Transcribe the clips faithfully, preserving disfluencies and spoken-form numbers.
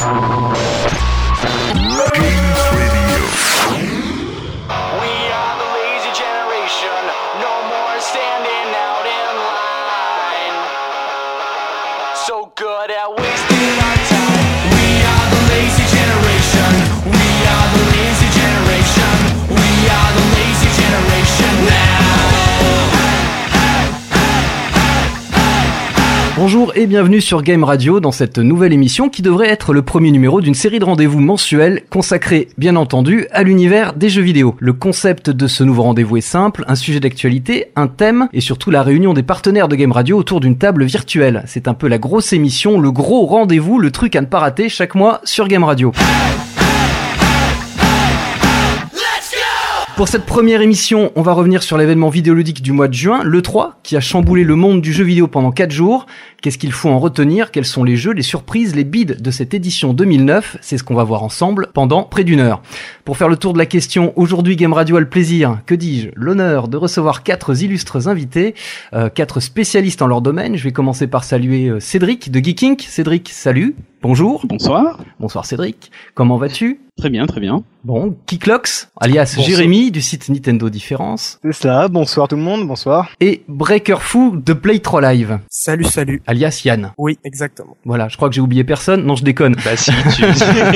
Bonjour et bienvenue sur Game Radio dans cette nouvelle émission qui devrait être le premier numéro d'une série de rendez-vous mensuels consacrés, bien entendu, à l'univers des jeux vidéo. Le concept de ce nouveau rendez-vous est simple, un sujet d'actualité, un thème et surtout la réunion des partenaires de Game Radio autour d'une table virtuelle. C'est un peu la grosse émission, le gros rendez-vous, le truc à ne pas rater chaque mois sur Game Radio. Pour cette première émission, on va revenir sur l'événement vidéoludique du mois de juin, l'E trois, qui a chamboulé le monde du jeu vidéo pendant quatre jours. Qu'est-ce qu'il faut en retenir? Quels sont les jeux, les surprises, les bids de cette édition deux mille neuf? C'est ce qu'on va voir ensemble pendant près d'une heure. Pour faire le tour de la question, aujourd'hui Game Radio a le plaisir, que dis-je, l'honneur de recevoir quatre illustres invités, euh, quatre spécialistes en leur domaine. Je vais commencer par saluer euh, Cédric de Geeking. Cédric, salut. Bonjour. Bonsoir. Bonsoir Cédric. Comment vas-tu? Très bien, très bien. Bon, Kiklox, alias bonsoir. Jérémy du site Nintendo Différence. C'est cela, bonsoir tout le monde, bonsoir. Et Breakerfou de Play trois Live. Salut, salut. Alias Yann. Oui, exactement. Voilà, je crois que j'ai oublié personne. Non, je déconne. Bah si, tu...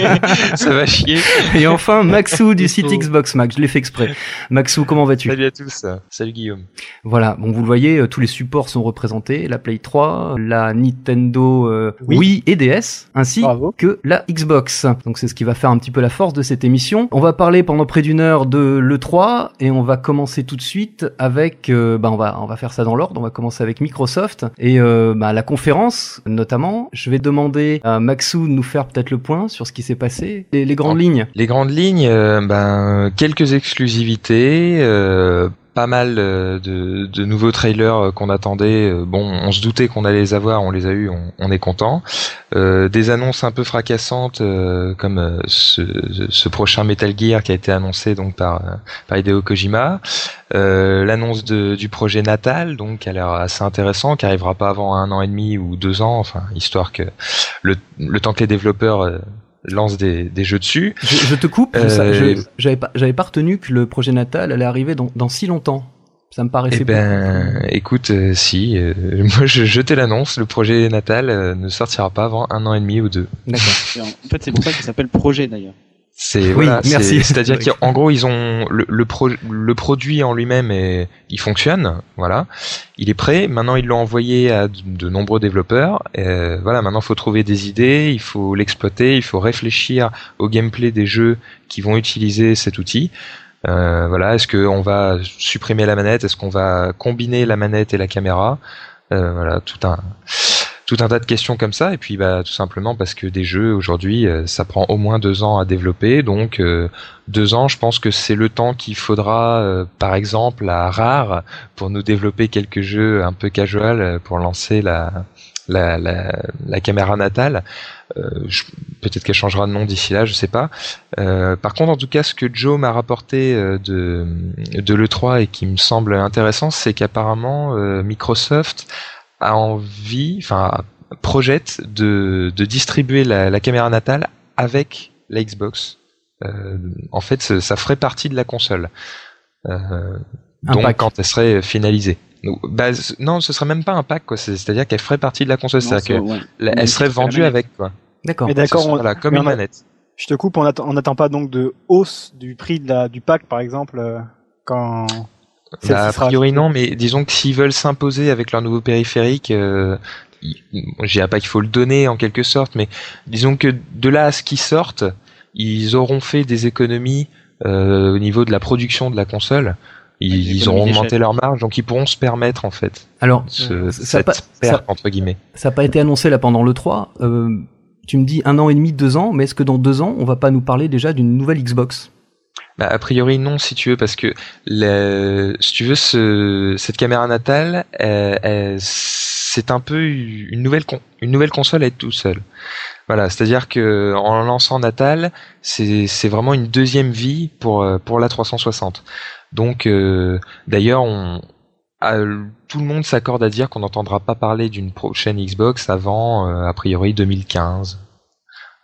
ça va chier. Et enfin, Maxou du site Xbox Mag, je l'ai fait exprès. Maxou, comment vas-tu? Salut à tous. Salut Guillaume. Voilà, bon, vous le voyez, tous les supports sont représentés, la Play trois, la Nintendo euh, oui. Wii et D S, ainsi Bravo. que la Xbox. Donc c'est ce qui va faire un petit peu la force de cette émission. On va parler pendant près d'une heure de l'E trois et on va commencer tout de suite avec, euh, bah on va on va faire ça dans l'ordre. On va commencer avec Microsoft et euh, bah, la conférence notamment. Je vais demander à Maxou de nous faire peut-être le point sur ce qui s'est passé, les, les grandes lignes. Les grandes lignes, euh, ben quelques exclusivités. Euh... Pas mal de, de nouveaux trailers qu'on attendait. Bon, on se doutait qu'on allait les avoir, on les a eu, on, on est content. Euh, des annonces un peu fracassantes, euh, comme ce, ce prochain Metal Gear qui a été annoncé donc par par Hideo Kojima. Euh, l'annonce de, du projet Natal, donc qui a l'air assez intéressant, qui arrivera pas avant un an et demi ou deux ans, enfin histoire que le, le temps que les développeurs euh, lance des, des jeux dessus. Je, je te coupe. Euh, ça, je, j'avais pas, j'avais pas retenu que le projet Natal allait arriver dans, dans si longtemps. Ça me paraissait. Eh ben, peu. écoute, euh, si, euh, moi je jetais l'annonce, le projet Natal euh, ne sortira pas avant un an et demi ou deux. D'accord. En fait, c'est pour ça qu'il s'appelle projet d'ailleurs. C'est oui, voilà, merci. C'est, c'est-à-dire qu'en gros ils ont le le, pro, le produit en lui-même et il fonctionne, voilà, il est prêt. Maintenant ils l'ont envoyé à de, de nombreux développeurs. Et voilà, maintenant il faut trouver des idées, il faut l'exploiter, il faut réfléchir au gameplay des jeux qui vont utiliser cet outil. Euh, voilà, est-ce qu'on va supprimer la manette, est-ce qu'on va combiner la manette et la caméra, euh, voilà, tout un tout un tas de questions comme ça, et puis bah tout simplement parce que des jeux aujourd'hui euh, ça prend au moins deux ans à développer, donc euh, deux ans, je pense que c'est le temps qu'il faudra euh, par exemple à Rare pour nous développer quelques jeux un peu casual pour lancer la la la, la caméra natale. Euh, je, peut-être qu'elle changera de nom d'ici là, je sais pas. Euh, par contre, en tout cas, ce que Joe m'a rapporté euh, de de l'E trois et qui me semble intéressant, c'est qu'apparemment euh, Microsoft a envie, enfin projette de, de distribuer la, la caméra natale avec la Xbox. Euh, en fait, ça, ça ferait partie de la console. Euh, donc pack. Quand elle serait finalisée. Donc, bah, non, ce serait même pas un pack, quoi. C'est, c'est-à-dire qu'elle ferait partie de la console, non, c'est-à-dire qu'elle ouais. elle serait vendue avec, quoi. D'accord. Mais d'accord, on, voilà, comme une manette. Je te coupe, on attend, on n'attend pas donc de hausse du prix de la, du pack, par exemple, euh, quand. Bah, a priori non, mais disons que s'ils veulent s'imposer avec leur nouveau périphérique, euh, je dirais pas qu'il faut le donner en quelque sorte, mais disons que de là à ce qu'ils sortent, ils auront fait des économies euh, au niveau de la production de la console. Ils, ils auront augmenté leur marge, donc ils pourront se permettre en fait. Alors, ce, ça cette pas, perte ça, entre guillemets. Ça n'a pas été annoncé là pendant l'E trois. Euh, tu me dis un an et demi, deux ans, mais est-ce que dans deux ans, on va pas nous parler déjà d'une nouvelle Xbox ? Bah, a priori non, si tu veux, parce que le, si tu veux, ce, cette caméra natale, elle, elle, c'est un peu une nouvelle con, une nouvelle console à être tout seul. Voilà, c'est-à-dire que en lançant Natal, c'est c'est vraiment une deuxième vie pour pour la trois cent soixante. Donc euh, d'ailleurs, on à, tout le monde s'accorde à dire qu'on n'entendra pas parler d'une prochaine Xbox avant euh, a priori deux mille quinze.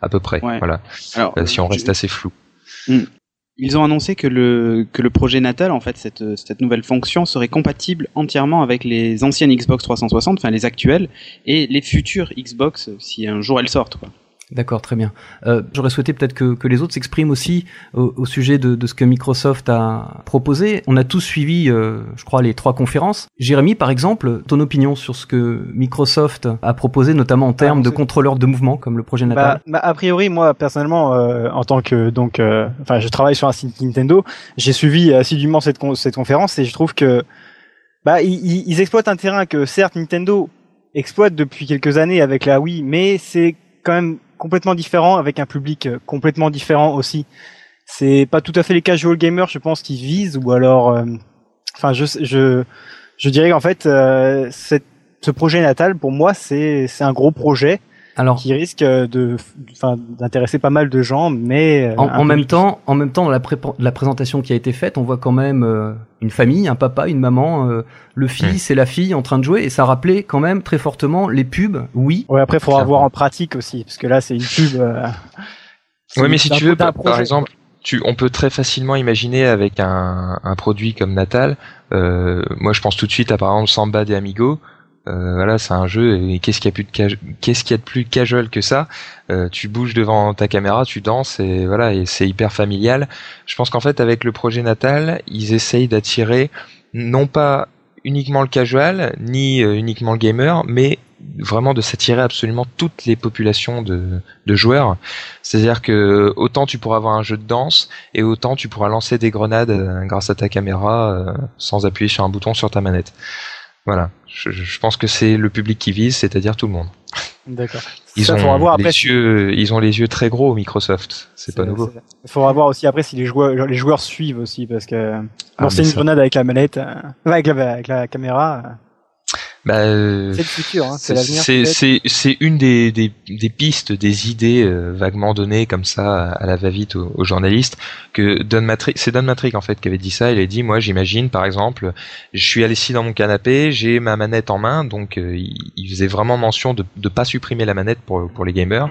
à peu près. Ouais. Voilà. Alors, euh, si on reste je... assez flou. Mmh. Ils ont annoncé que le que le projet Natal, en fait, cette cette nouvelle fonction serait compatible entièrement avec les anciennes Xbox trois cent soixante, enfin les actuelles, et les futures Xbox si un jour elles sortent, quoi. D'accord, très bien. Euh, j'aurais souhaité peut-être que, que les autres s'expriment aussi au, au sujet de, de ce que Microsoft a proposé. On a tous suivi, euh, je crois, les trois conférences. Jérémy, par exemple, ton opinion sur ce que Microsoft a proposé, notamment en termes ah, de contrôleurs de mouvement, comme le projet Natal. Bah, bah, a priori, moi, personnellement, euh, en tant que donc, euh, enfin, je travaille sur un site Nintendo, j'ai suivi assidûment cette con- cette conférence et je trouve que, bah, ils, ils exploitent un terrain que certes Nintendo exploite depuis quelques années avec la Wii, mais c'est quand même complètement différent avec un public complètement différent aussi. C'est pas tout à fait les casual gamers, je pense, qui visent ou alors, euh, enfin, je je je dirais qu'en fait, euh, cette, ce projet Natal pour moi c'est c'est un gros projet. Alors, qui risque de, enfin, d'intéresser pas mal de gens, mais en, en même temps, en même temps, dans la, pré- la présentation qui a été faite, on voit quand même euh, une famille, un papa, une maman, euh, le fils et la fille en train de jouer, et ça rappelait quand même très fortement les pubs. Oui. Ouais, après, il faudra voir en pratique aussi, parce que là, c'est une pub. Euh, ouais, mais si tu veux, par, par exemple, tu, on peut très facilement imaginer avec un, un produit comme Natal. Euh, moi, je pense tout de suite à par exemple Samba de Amigo. Euh, voilà, c'est un jeu et qu'est-ce qu'il y a plus de ca- qu'est-ce qu'il y a de plus casual que ça. Euh, tu bouges devant ta caméra, tu danses et voilà, et c'est hyper familial. Je pense qu'en fait avec le projet Natal, ils essayent d'attirer non pas uniquement le casual ni euh, uniquement le gamer, mais vraiment de s'attirer absolument toutes les populations de, de joueurs. C'est-à-dire que autant tu pourras avoir un jeu de danse et autant tu pourras lancer des grenades euh, grâce à ta caméra euh, sans appuyer sur un bouton sur ta manette. Voilà, je, je pense que c'est le public qui vise, c'est-à-dire tout le monde. D'accord. Ils ça, ont voir les après yeux, si... ils ont les yeux très gros, Microsoft. C'est, c'est pas nouveau. Il faudra voir aussi après si les joueurs, les joueurs suivent aussi, parce que ah, lancer une ça... grenade avec la manette, euh, avec, la, avec la caméra. Euh... Bah, c'est le futur, hein, c'est, c'est l'avenir. C'est, c'est, c'est une des, des, des pistes, des idées euh, vaguement données comme ça à la va-vite aux, aux journalistes. Que Don Matrick, c'est Don Matrick en fait qui avait dit ça. Il a dit, moi, j'imagine, par exemple, je suis assis dans mon canapé, j'ai ma manette en main, donc euh, il, il faisait vraiment mention de de pas supprimer la manette pour pour les gamers.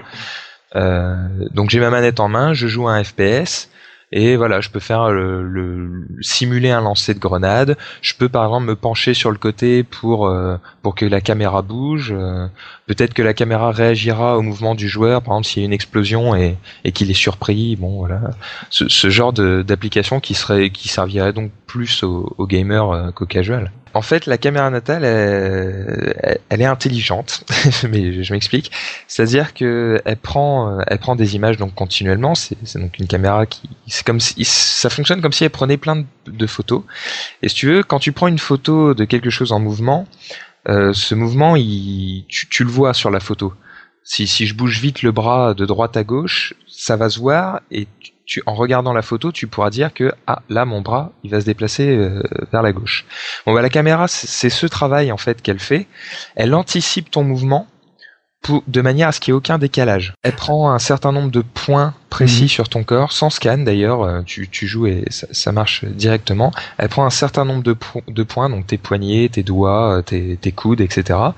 Euh, donc j'ai ma manette en main, je joue à un F P S. Et voilà, je peux faire le, le, le simuler un lancer de grenade. Je peux par exemple me pencher sur le côté pour euh, pour que la caméra bouge. Euh, peut-être que la caméra réagira au mouvement du joueur, par exemple s'il y a une explosion et, et qu'il est surpris. Bon voilà, ce, ce genre de, d'application qui serait qui servirait donc plus aux, aux gamers euh, qu'aux casuals. En fait, la caméra Natal, elle, elle est intelligente, mais je m'explique. C'est-à-dire que elle prend, elle prend des images donc continuellement. C'est, c'est donc une caméra qui, c'est comme si, ça fonctionne comme si elle prenait plein de, de photos. Et si tu veux, quand tu prends une photo de quelque chose en mouvement, euh, ce mouvement, il, tu, tu le vois sur la photo. Si, si je bouge vite le bras de droite à gauche, ça va se voir et tu, Tu, en regardant la photo, tu pourras dire que ah là mon bras il va se déplacer euh, vers la gauche. Bon bah la caméra c'est, c'est ce travail en fait qu'elle fait. Elle anticipe ton mouvement pour, de manière à ce qu'il n'y ait aucun décalage. Elle prend un certain nombre de points précis mmh. sur ton corps, sans scan d'ailleurs. Tu, tu joues et ça, ça marche directement. Elle prend un certain nombre de, po- de points, donc tes poignets, tes doigts, tes, tes coudes, et cetera.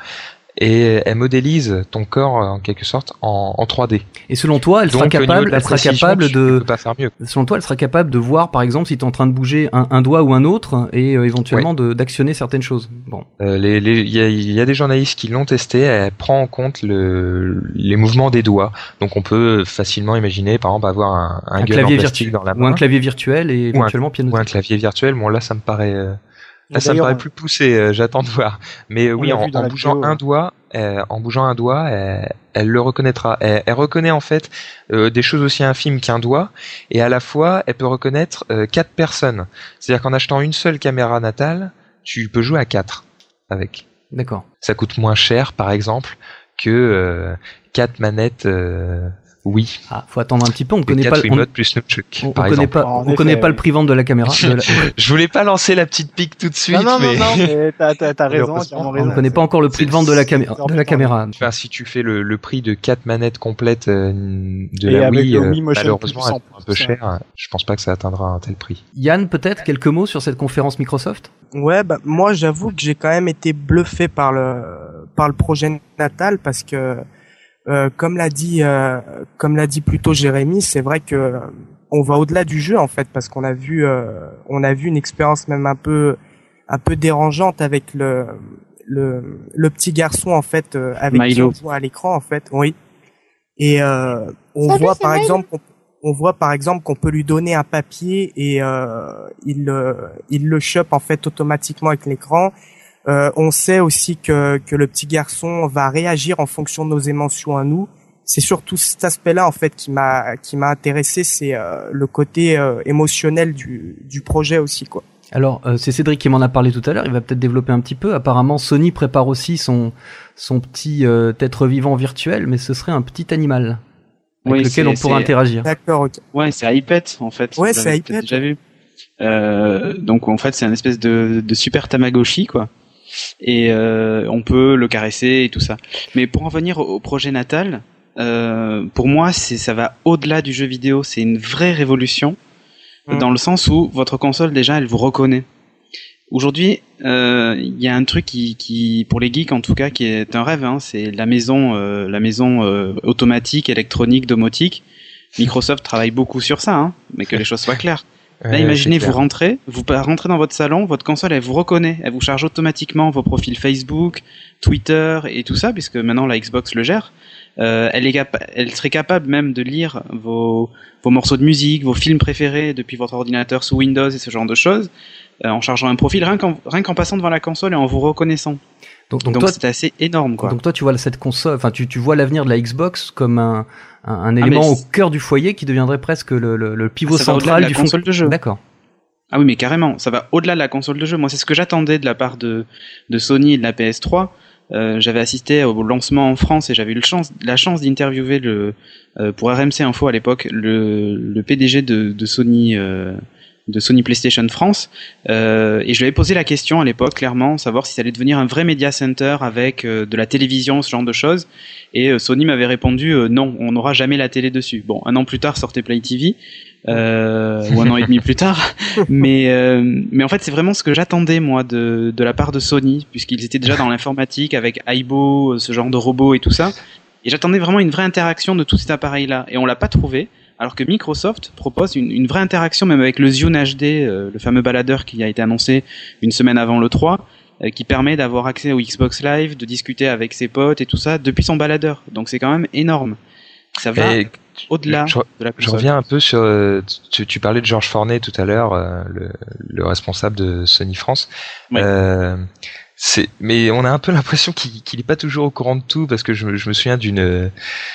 Et elle modélise ton corps en quelque sorte en, en trois D. Et selon toi, elle Donc, sera capable, elle sera capable de. Tu peux pas faire mieux. Selon toi, elle sera capable de voir, par exemple, si tu es en train de bouger un, un doigt ou un autre, et euh, éventuellement ouais. de, d'actionner certaines choses. Bon. Euh, les, les, il y a, y a des journalistes qui l'ont testé. Elle prend en compte le, les mouvements des doigts. Donc, on peut facilement imaginer, par exemple, avoir un, un, un gun clavier en plastique virtu- dans la main, ou un clavier virtuel et éventuellement piano. Ou un clavier virtuel. Bon, là, ça me paraît. Euh, Là, ça me paraît plus poussé, euh, j'attends de voir. Mais euh, oui, en, en bougeant vidéo, un ouais. doigt, euh, en bougeant un doigt, elle, elle le reconnaîtra. Elle, elle reconnaît en fait euh, des choses aussi infimes qu'un doigt, et à la fois, elle peut reconnaître euh, quatre personnes. C'est-à-dire qu'en achetant une seule caméra Natal, tu peux jouer à quatre avec. D'accord. Ça coûte moins cher, par exemple, que euh, quatre manettes. Euh, Oui. Ah, faut attendre un petit peu. On connaît pas. On, plus on, on connaît pas. On effet, connaît pas oui. le prix vente de la caméra. De la... Je voulais pas lancer la petite pique tout de suite. Non, non, mais... non, non, mais t'as, t'as, t'as raison. On raison. ne connaît pas encore le prix de vente de la caméra. De la caméra. Enfin, si tu fais le, le prix de quatre manettes complètes euh, de Et la Wii, Wii euh, malheureusement, c'est un peu cher. Je pense pas que ça atteindra un tel prix. Yann, peut-être quelques mots sur cette conférence Microsoft. Ouais, bah moi, j'avoue que j'ai quand même été bluffé par le par le projet Natal parce que euh, comme l'a dit, euh, comme l'a dit plutôt Jérémy, c'est vrai que euh, on va au-delà du jeu en fait, parce qu'on a vu, euh, on a vu une expérience même un peu, un peu dérangeante avec le, le, le petit garçon en fait, euh, avec Milo. qui on voit à l'écran en fait, oui. Et euh, on Salut, voit c'est par Milo. exemple, on, on voit par exemple qu'on peut lui donner un papier et euh, il, euh, il le chope en fait automatiquement avec l'écran. Euh, on sait aussi que, que le petit garçon va réagir en fonction de nos émotions à nous. C'est surtout cet aspect-là en fait qui m'a qui m'a intéressé, c'est euh, le côté euh, émotionnel du du projet aussi quoi. Alors, euh, c'est Cédric qui m'en a parlé tout à l'heure, il va peut-être développer un petit peu. Apparemment, Sony prépare aussi son, son petit euh, être vivant virtuel, mais ce serait un petit animal avec Oui, lequel on c'est- pourra c'est- interagir. D'accord, ok. Ouais, c'est iPad en fait. Ouais, Vous c'est l'avez iPad. peut-être déjà vu. Euh, donc en fait, c'est une espèce de, de super Tamagotchi quoi. Et euh, on peut le caresser et tout ça. Mais pour en venir au, au projet natal, euh, pour moi, c'est ça va au-delà du jeu vidéo. C'est une vraie révolution Mm. dans le sens où votre console déjà, elle vous reconnaît. Aujourd'hui, euh, il y a un truc qui, qui, pour les geeks en tout cas, qui est un rêve. Hein, c'est la maison, euh, la maison euh, automatique, électronique, domotique. Microsoft travaille beaucoup sur ça, hein, mais que les choses soient claires. Là, Ouais, imaginez, c'est vous clair. rentrez, vous rentrez dans votre salon, votre console, elle vous reconnaît, elle vous charge automatiquement vos profils Facebook, Twitter et tout ça, puisque maintenant la Xbox le gère. Euh, elle, est capa- elle serait capable même de lire vos, vos morceaux de musique, vos films préférés depuis votre ordinateur sous Windows et ce genre de choses, euh, en chargeant un profil, rien qu'en, rien qu'en passant devant la console et en vous reconnaissant. Donc, donc, Donc toi, c'est assez énorme, quoi. donc toi, tu vois cette console, enfin, tu, tu vois l'avenir de la Xbox comme un, un, un Ah, élément mais au c'est- cœur du foyer qui deviendrait presque le, le, le pivot Ah, ça va au-delà central de la du fon- console de jeu. D'accord. Ah oui, mais carrément, ça va au-delà de la console de jeu. Moi, c'est ce que j'attendais de la part de, de Sony et de la P S trois. Euh, j'avais assisté au lancement en France et j'avais eu le chance, la chance d'interviewer le, euh, pour R M C Info à l'époque, le, le P D G de, de Sony, euh, de Sony PlayStation France. Euh, et je lui avais posé la question à l'époque, clairement, savoir si ça allait devenir un vrai media center avec euh, de la télévision, ce genre de choses. Et euh, Sony m'avait répondu euh, non, on n'aura jamais la télé dessus. Bon, un an plus tard sortait Play T V. Euh, ou un an et demi plus tard, mais euh, mais en fait c'est vraiment ce que j'attendais moi de de la part de Sony, puisqu'ils étaient déjà dans l'informatique avec Aibo, ce genre de robot et tout ça, et j'attendais vraiment une vraie interaction de tout cet appareil là, et on l'a pas trouvé, alors que Microsoft propose une, une vraie interaction même avec le Zune H D, euh, le fameux baladeur qui a été annoncé une semaine avant le trois, euh, qui permet d'avoir accès au Xbox Live, de discuter avec ses potes et tout ça depuis son baladeur, donc c'est quand même énorme. Ça va Et au-delà je, de la je console. reviens un peu sur. euh, Tu, tu parlais de Georges Fornet tout à l'heure, euh, le, le responsable de Sony France. Ouais. Euh, c'est, mais on a un peu l'impression qu'il qu'il est pas toujours au courant de tout, parce que je, je me souviens d'une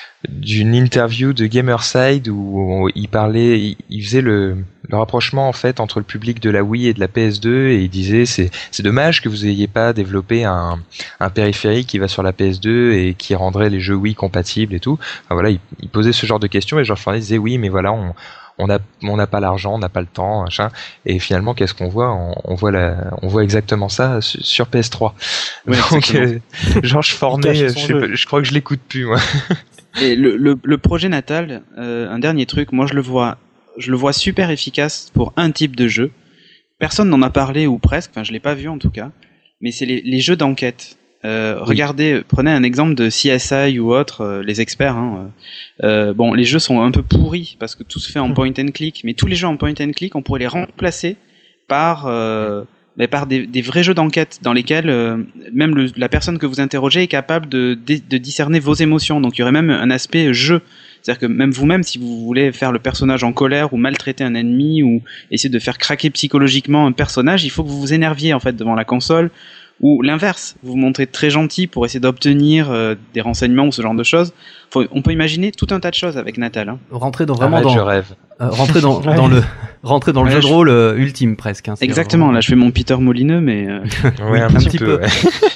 d'une interview de Gamerside où il parlait, il, il faisait le, le rapprochement en fait entre le public de la Wii et de la P S deux, et il disait c'est c'est dommage que vous ayez pas développé un un périphérique qui va sur la P S deux et qui rendrait les jeux Wii compatibles et tout. Enfin, voilà, il, il posait ce genre de questions et Georges Fornet disait oui, mais voilà, on on n'a on n'a pas l'argent, on n'a pas le temps, machin. Et finalement, qu'est-ce qu'on voit? On, on voit la, on voit exactement ça sur, sur P S trois. Ouais, Donc euh, Georges Fornet, cache je, son sais jeu. pas, je crois que je l'écoute plus moi. Et le, le, le projet natal, euh, un dernier truc, moi je le vois, je le vois super efficace pour un type de jeu. Personne n'en a parlé ou presque, enfin je l'ai pas vu en tout cas. Mais c'est les, les jeux d'enquête. Euh, Oui. Regardez, prenez un exemple de C S I ou autre, euh, les experts. Hein, euh, bon, les jeux sont un peu pourris parce que tout se fait en point and click, mais tous les jeux en point and click, on pourrait les remplacer par euh, mais par des, des vrais jeux d'enquête dans lesquels euh, même le, la personne que vous interrogez est capable de, de, de discerner vos émotions. Donc il y aurait même un aspect jeu. C'est-à-dire que même vous-même, si vous voulez faire le personnage en colère ou maltraiter un ennemi ou essayer de faire craquer psychologiquement un personnage, il faut que vous vous énerviez en fait devant la console. Ou l'inverse, vous vous montrez très gentil pour essayer d'obtenir euh, des renseignements ou ce genre de choses. Faut, on peut imaginer tout un tas de choses avec Natal. Hein. Rentrer dans vraiment Arrête, dans, je rêve. euh, rentrer dans, Ouais. dans le, rentrer dans le Ouais, jeu de je- rôle euh, ultime presque. Hein, c'est Exactement, vraiment- là je fais mon Peter Molineux, mais euh, Ouais, un, un petit, petit peu. peu. ouais.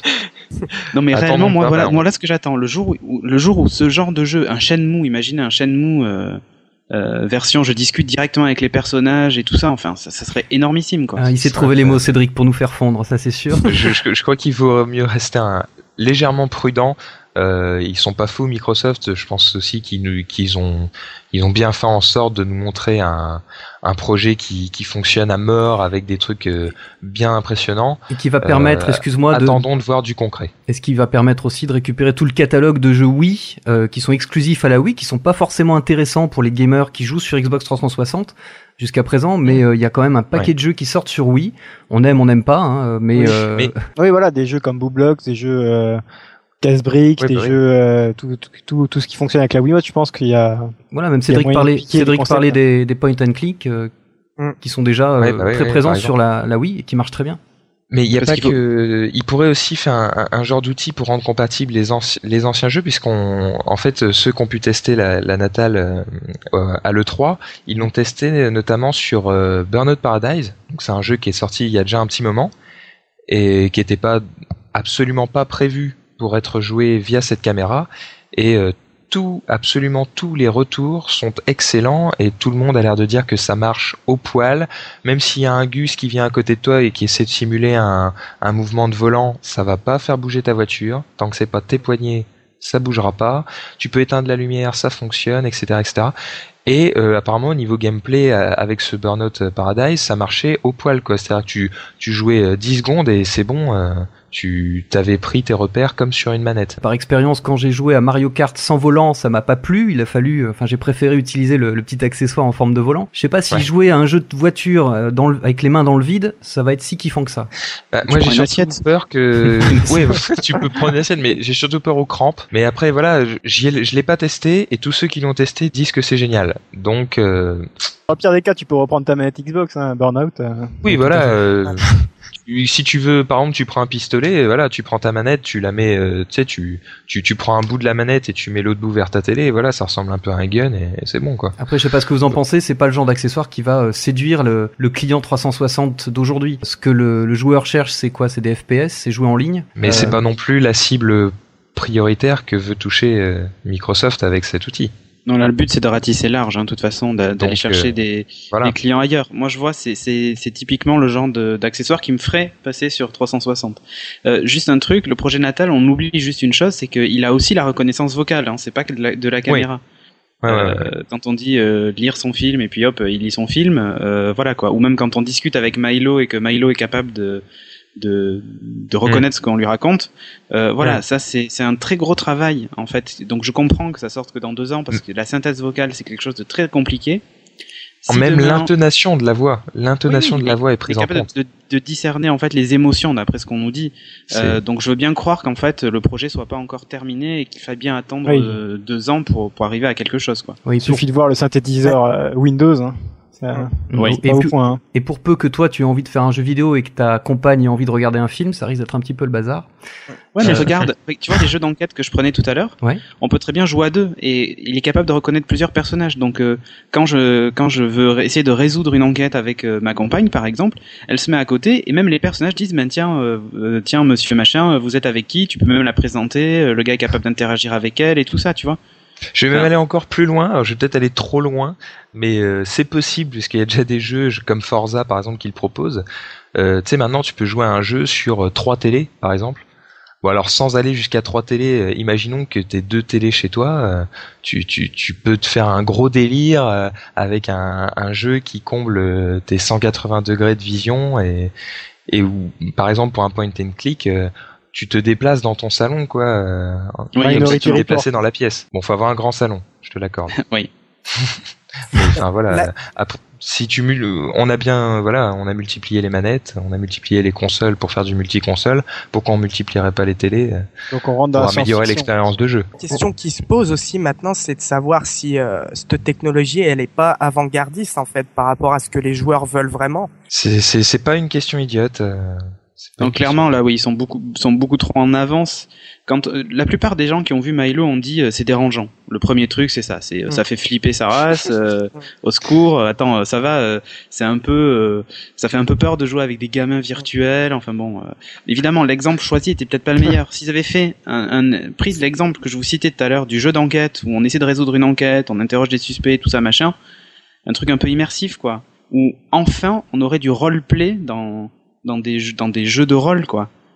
non mais Attendons réellement moi pas, voilà, bah, on- moi là ce que j'attends, le jour où le jour où ce genre de jeu, un Shenmue, imaginez un Shenmue euh, euh, version je discute directement avec les personnages et tout ça, enfin ça, ça serait énormissime quoi. Ah, il s'est Ça, trouvé les ça- mots, Cédric, pour nous faire fondre, ça c'est sûr. je, je, je crois qu'il vaut mieux rester un, légèrement prudent Euh, ils sont pas fous Microsoft, je pense aussi qu'ils nous, qu'ils ont, ils ont bien fait en sorte de nous montrer un, un projet qui, qui fonctionne à mort avec des trucs euh, bien impressionnants. Et qui va permettre, euh, excuse-moi, attendons de... de voir du concret. Est-ce qu'il va permettre aussi de récupérer tout le catalogue de jeux Wii euh, qui sont exclusifs à la Wii, qui sont pas forcément intéressants pour les gamers qui jouent sur Xbox trois cent soixante jusqu'à présent, mais il euh, y a quand même un paquet ouais. de jeux qui sortent sur Wii. On aime, on n'aime pas, hein, mais, oui. Euh... mais oui, voilà, des jeux comme Blue Blocks, des jeux euh, Casse-Briques, ouais, des bah jeux, euh, tout, tout, tout, tout ce qui fonctionne avec la Wiimote. Je pense qu'il y a. Voilà, même Cédric parlait, Cédric parlait des, des point and click euh, mm. qui sont déjà euh, ouais, bah très ouais, présents ouais, sur la, la Wii et qui marchent très bien. Mais il y a Parce pas que, faut... il pourrait aussi faire un, un genre d'outil pour rendre compatibles les, anci... les anciens jeux, puisqu'on, en fait, ceux qui ont pu tester la, la Natal euh, à l'E trois, ils l'ont testé notamment sur euh, Burnout Paradise. Donc c'est un jeu qui est sorti il y a déjà un petit moment et qui était pas absolument pas prévu pour être joué via cette caméra. Et euh, tout, absolument tous les retours sont excellents et tout le monde a l'air de dire que ça marche au poil. Même s'il y a un Gus qui vient à côté de toi et qui essaie de simuler un, un mouvement de volant, ça va pas faire bouger ta voiture. Tant que c'est pas tes poignets, ça bougera pas. Tu peux éteindre la lumière, ça fonctionne, et cetera, et cetera. Et euh, apparemment au niveau gameplay euh, avec ce Burnout Paradise, ça marchait au poil, quoi. C'est-à-dire que tu, tu jouais euh, dix secondes et c'est bon. Euh, tu t'avais pris tes repères comme sur une manette. Par expérience, quand j'ai joué à Mario Kart sans volant, ça m'a pas plu. Il a fallu, enfin, j'ai préféré utiliser le, le petit accessoire en forme de volant. Je sais pas si ouais. jouer à un jeu de voiture dans le, avec les mains dans le vide, ça va être si kiffant que ça. Bah, moi, j'ai surtout peur que, oui, tu peux prendre une assiette, mais j'ai surtout peur aux crampes. Mais après, voilà, j'y ai, je l'ai pas testé et tous ceux qui l'ont testé disent que c'est génial. Donc, euh... Au pire des cas, tu peux reprendre ta manette Xbox, hein, Burnout. Euh... Oui, voilà. Euh... Si tu veux, par exemple, tu prends un pistolet, voilà, tu prends ta manette, tu la mets, euh, tu sais, tu, tu, tu prends un bout de la manette et tu mets l'autre bout vers ta télé, et voilà, ça ressemble un peu à un gun et, et c'est bon, quoi. Après, je sais pas ce que vous en pensez, c'est pas le genre d'accessoire qui va euh, séduire le, le client trois cent soixante d'aujourd'hui. Ce que le, le joueur cherche, c'est quoi? C'est des F P S, c'est jouer en ligne. Mais euh... c'est pas non plus la cible prioritaire que veut toucher euh, Microsoft avec cet outil. Non, là, le but, c'est de ratisser large, hein, de toute façon, d'aller Donc, chercher euh, des, voilà. des clients ailleurs. Moi, je vois, c'est, c'est, c'est typiquement le genre de, d'accessoire qui me ferait passer sur trois cent soixante. Euh, juste un truc, le projet Natal, on oublie juste une chose, c'est qu'il a aussi la reconnaissance vocale, hein, c'est pas que de la, de la caméra. Oui. Ouais, euh, ouais, ouais. Quand on dit euh, lire son film et puis hop, il lit son film, euh, voilà quoi. Ou même quand on discute avec Milo et que Milo est capable de de de reconnaître mmh. ce qu'on lui raconte, euh, voilà, ouais. ça c'est c'est un très gros travail en fait. Donc je comprends que ça sorte que dans deux ans parce que la synthèse vocale c'est quelque chose de très compliqué. Si même demain... l'intonation de la voix, l'intonation oui, de la voix est prise en compte. De, de, de discerner en fait les émotions d'après ce qu'on nous dit. Euh, donc je veux bien croire qu'en fait le projet soit pas encore terminé et qu'il faille bien attendre oui. euh, deux ans pour pour arriver à quelque chose quoi. Oui, il suffit de voir le synthétiseur euh, Windows. Hein. Ça, oui. Et, plus, point, hein. et pour peu que toi tu aies envie de faire un jeu vidéo et que ta compagne ait envie de regarder un film, ça risque d'être un petit peu le bazar. Ouais, mais euh... regarde, tu vois les jeux d'enquête que je prenais tout à l'heure, ouais. on peut très bien jouer à deux et il est capable de reconnaître plusieurs personnages. Donc euh, quand je quand je veux essayer de résoudre une enquête avec euh, ma compagne par exemple, elle se met à côté et même les personnages disent ben tiens euh, euh, tiens monsieur machin, vous êtes avec qui? Tu peux même la présenter, euh, le gars est capable d'interagir avec elle et tout ça, tu vois. Je vais même aller encore plus loin, alors je vais peut-être aller trop loin, mais euh, c'est possible puisqu'il y a déjà des jeux comme Forza par exemple qui le proposent. Euh, tu sais maintenant tu peux jouer à un jeu sur euh, trois télés par exemple. Bon alors sans aller jusqu'à trois télés, euh, imaginons que t'aies deux télés chez toi, euh, tu, tu, tu peux te faire un gros délire euh, avec un, un jeu qui comble euh, tes cent quatre-vingts degrés de vision et, et où, par exemple pour un point and click... Euh, tu te déplaces dans ton salon, quoi. Euh, oui, comme si tu te déplaçais dans la pièce. Bon, faut avoir un grand salon, je te l'accorde. Oui. Mais, enfin, voilà. La... Après, si tu mul... on a bien, voilà, on a multiplié les manettes, on a multiplié les consoles pour faire du multi-console. Pourquoi on multiplierait pas les télés? Donc on rentre dans pour améliorer l'expérience de jeu. La question qui se pose aussi maintenant, c'est de savoir si euh, cette technologie, elle est pas avant-gardiste en fait par rapport à ce que les joueurs veulent vraiment. C'est, c'est, c'est pas une question idiote. Euh... Donc clairement là oui ils sont beaucoup sont beaucoup trop en avance. Quand euh, la plupart des gens qui ont vu Milo ont dit euh, c'est dérangeant. Le premier truc c'est ça, c'est euh, ça fait flipper sa race. Euh, au secours, euh, attends ça va, euh, c'est un peu euh, ça fait un peu peur de jouer avec des gamins virtuels. Enfin bon, euh, évidemment l'exemple choisi était peut-être pas le meilleur. S'ils avaient fait un, un prise l'exemple que je vous citais tout à l'heure du jeu d'enquête où on essaie de résoudre une enquête, on interroge des suspects, tout ça machin, un truc un peu immersif quoi. Où enfin on aurait du roleplay dans dans des jeux, dans des jeux de rôle quoi.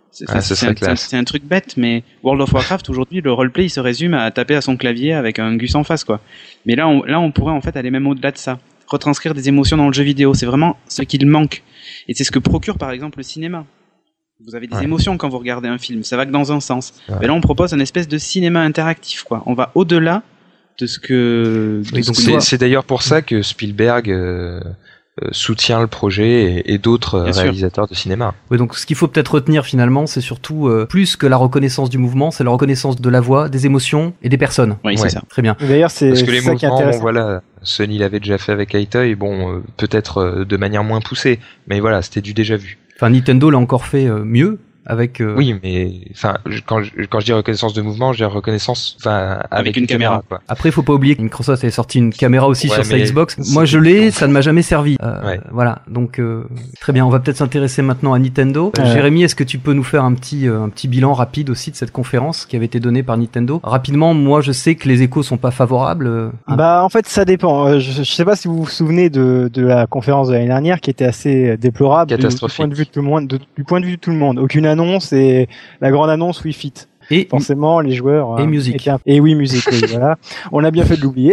C'est, ah, c'est, c'est, un, c'est, un, c'est un truc bête, mais World of Warcraft aujourd'hui, le roleplay il se résume à taper à son clavier avec un gus en face, quoi. Mais là, on, là, on pourrait en fait aller même au-delà de ça, retranscrire des émotions dans le jeu vidéo. C'est vraiment ce qu'il manque, et c'est ce que procure par exemple le cinéma. Vous avez des ouais. émotions quand vous regardez un film, ça va que dans un sens. Ouais. Mais là, on propose un espèce de cinéma interactif, quoi. On va au-delà de ce que. De oui, ce donc que c'est, nous... c'est d'ailleurs pour ça que Spielberg. Euh... soutient le projet et, et d'autres Bien réalisateurs sûr. de cinéma. Oui, donc ce qu'il faut peut-être retenir finalement, c'est surtout euh, plus que la reconnaissance du mouvement, c'est la reconnaissance de la voix, des émotions et des personnes. Oui, ouais. c'est ça. Très bien. D'ailleurs, c'est parce que les ça mouvements, qui est bon, voilà, Sony l'avait déjà fait avec Itoy, bon, euh, peut-être euh, de manière moins poussée, mais voilà, c'était du déjà vu. Enfin, Nintendo l'a encore fait euh, mieux. Avec euh... oui, mais enfin quand je, quand je dis reconnaissance de mouvement, je dis reconnaissance enfin avec, avec une, une caméra, caméra quoi. Après il faut pas oublier que Microsoft avait sorti une caméra aussi ouais, sur sa Xbox. Moi je l'ai, non. ça ne m'a jamais servi. Euh, ouais. Voilà, donc euh, très bien, on va peut-être s'intéresser maintenant à Nintendo. Euh, Jérémy, est-ce que tu peux nous faire un petit euh, un petit bilan rapide aussi de cette conférence qui avait été donnée par Nintendo? Rapidement, moi je sais que les échos sont pas favorables. Euh, bah en fait ça dépend. Je, je sais pas si vous vous souvenez de de la conférence de l'année dernière qui était assez déplorable catastrophique. Du point de vue de tout le monde, de, du point de vue de tout le monde. Aucune annonce et la grande annonce Wii Fit. Et forcément les joueurs et euh, musique un... et oui musique oui, voilà, on a bien fait de l'oublier.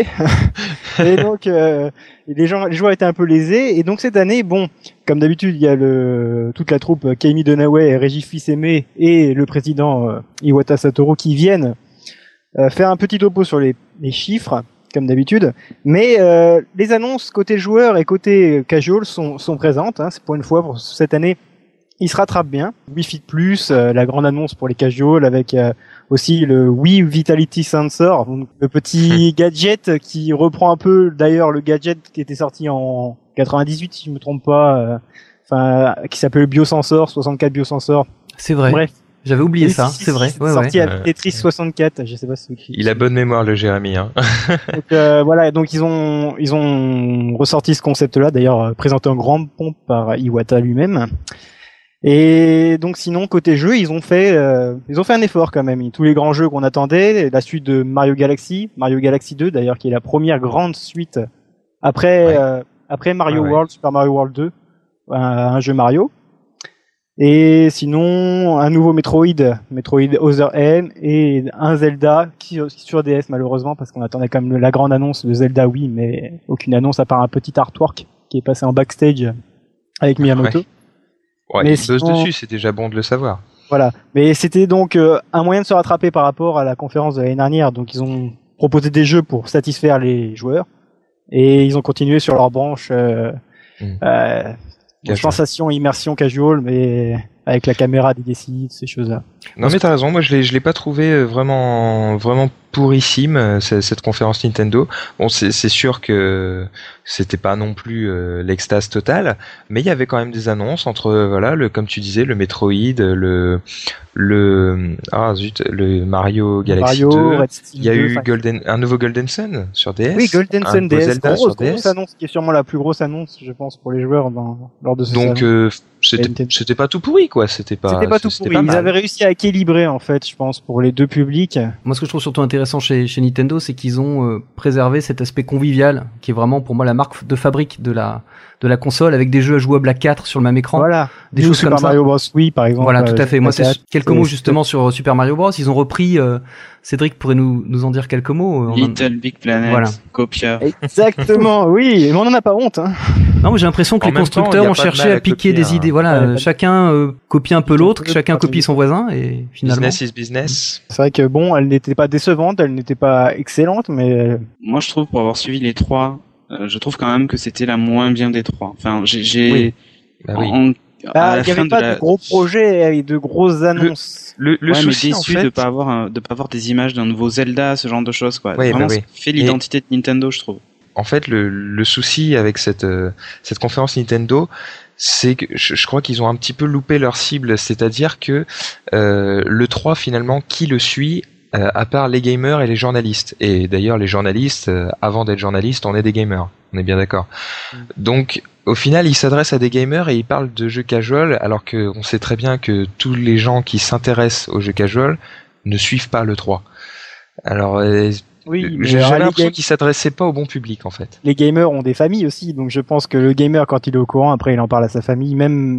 Et donc euh, les gens les joueurs étaient un peu lésés et donc cette année bon comme d'habitude il y a le toute la troupe Keimi Dunaway, Régis Fils-Aimé et le président euh, Iwata Satoru qui viennent euh, faire un petit topo sur les, les chiffres comme d'habitude, mais euh, les annonces côté joueurs et côté casual sont sont présentes hein, c'est pour une fois pour cette année. Il se rattrape bien. Wii Fit Plus, euh, la grande annonce pour les casuals avec euh, aussi le Wii Vitality Sensor, donc le petit gadget qui reprend un peu d'ailleurs le gadget qui était sorti en quatre-vingt-dix-huit si je me trompe pas, enfin euh, qui s'appelle le Biosensor, soixante-quatre Biosensor. C'est vrai. Bref. J'avais oublié oui, ça, si, si, c'est vrai. C'est ouais, sorti ouais. à Tetris soixante-quatre, je sais pas si c'est il a bonne mémoire le Jérémy. Hein. donc euh, voilà, donc ils ont ils ont ressorti ce concept-là, d'ailleurs présenté en grande pompe par Iwata lui-même. Et donc sinon côté jeu ils ont fait euh, ils ont fait un effort quand même. Tous les grands jeux qu'on attendait, la suite de Mario Galaxy, Mario Galaxy deux d'ailleurs qui est la première grande suite après ouais. euh, après Mario ouais, World, ouais. Super Mario World deux, un, un jeu Mario. Et sinon un nouveau Metroid, Metroid Other M et un Zelda qui sur D S malheureusement parce qu'on attendait quand même la grande annonce de Zelda oui mais aucune annonce à part un petit artwork qui est passé en backstage avec Miyamoto. Ouais. Ouais, mais il sinon... bosse dessus, c'est déjà bon de le savoir. Voilà, mais c'était donc euh, un moyen de se rattraper par rapport à la conférence de l'année dernière. Donc ils ont proposé des jeux pour satisfaire les joueurs et ils ont continué sur leur branche euh, mmh. euh, sensation, immersion casual, mais avec la caméra des décides, ces choses-là. Non mais t'as raison, moi je l'ai je l'ai pas trouvé vraiment vraiment pourrissime cette conférence Nintendo. Bon c'est c'est sûr que c'était pas non plus euh, l'extase totale, mais il y avait quand même des annonces entre voilà le comme tu disais le Metroid, le le ah zut le Mario Galaxy Mario, deux. Red Il y a eu Golden un nouveau Golden Sun sur D S. Oui, Golden Sun D S, Zelda grosse, sur D S. grosse annonce qui est sûrement la plus grosse annonce je pense pour les joueurs dans, lors de ce Donc euh, c'était c'était pas tout pourri quoi, c'était pas c'était pas tout pourri. Pas Ils avaient réussi à équilibrer en fait, je pense, pour les deux publics. Moi, ce que je trouve surtout intéressant chez, chez Nintendo, c'est qu'ils ont euh, préservé cet aspect convivial, qui est vraiment pour moi la marque de fabrique de la de la console, avec des jeux jouables à quatre sur le même écran. Voilà. Des Nous, choses Super comme ça. Mario Bros. Oui, par exemple. Voilà, tout à fait. Moi, c'est quatre, quelques mots justement sur Super Mario Bros. Ils ont repris. Euh, Cédric pourrait nous nous en dire quelques mots. Little Big Planet. Voilà. Copia. Exactement. Oui, mais on en a pas honte. Hein. Non, mais j'ai l'impression que en les constructeurs temps, ont cherché à piquer des idées. Voilà, ouais, chacun euh, copie un peu l'autre, chacun copie son voisin, et finalement. Business is business. C'est vrai que bon, elle n'était pas décevante, elle n'était pas excellente, mais. Moi, je trouve pour avoir suivi les trois, euh, je trouve quand même que c'était la moins bien des trois. Enfin, j'ai. j'ai... Oui. Bah oui. En, Ah, il n'y avait de pas la... de gros projets avec de grosses annonces. Le, le, le ouais, souci, mais déçu en fait... de pas avoir un, de pas avoir des images d'un nouveau Zelda, ce genre de choses, quoi. Oui, Vraiment, bah oui. fait l'identité Et... de Nintendo, je trouve. En fait, le, le souci avec cette euh, cette conférence Nintendo, c'est que je, je crois qu'ils ont un petit peu loupé leur cible, c'est-à-dire que euh, le trois finalement, qui le suit euh, à part les gamers et les journalistes. Et d'ailleurs, les journalistes, euh, avant d'être journalistes, on est des gamers. On est bien d'accord. Mm. Donc au final, il s'adresse à des gamers et il parle de jeux casual, alors qu'on sait très bien que tous les gens qui s'intéressent aux jeux casual ne suivent pas le trois. Alors, euh, oui, j'ai l'impression game... qu'il s'adressait pas au bon public, en fait. Les gamers ont des familles aussi, donc je pense que le gamer, quand il est au courant, après il en parle à sa famille, même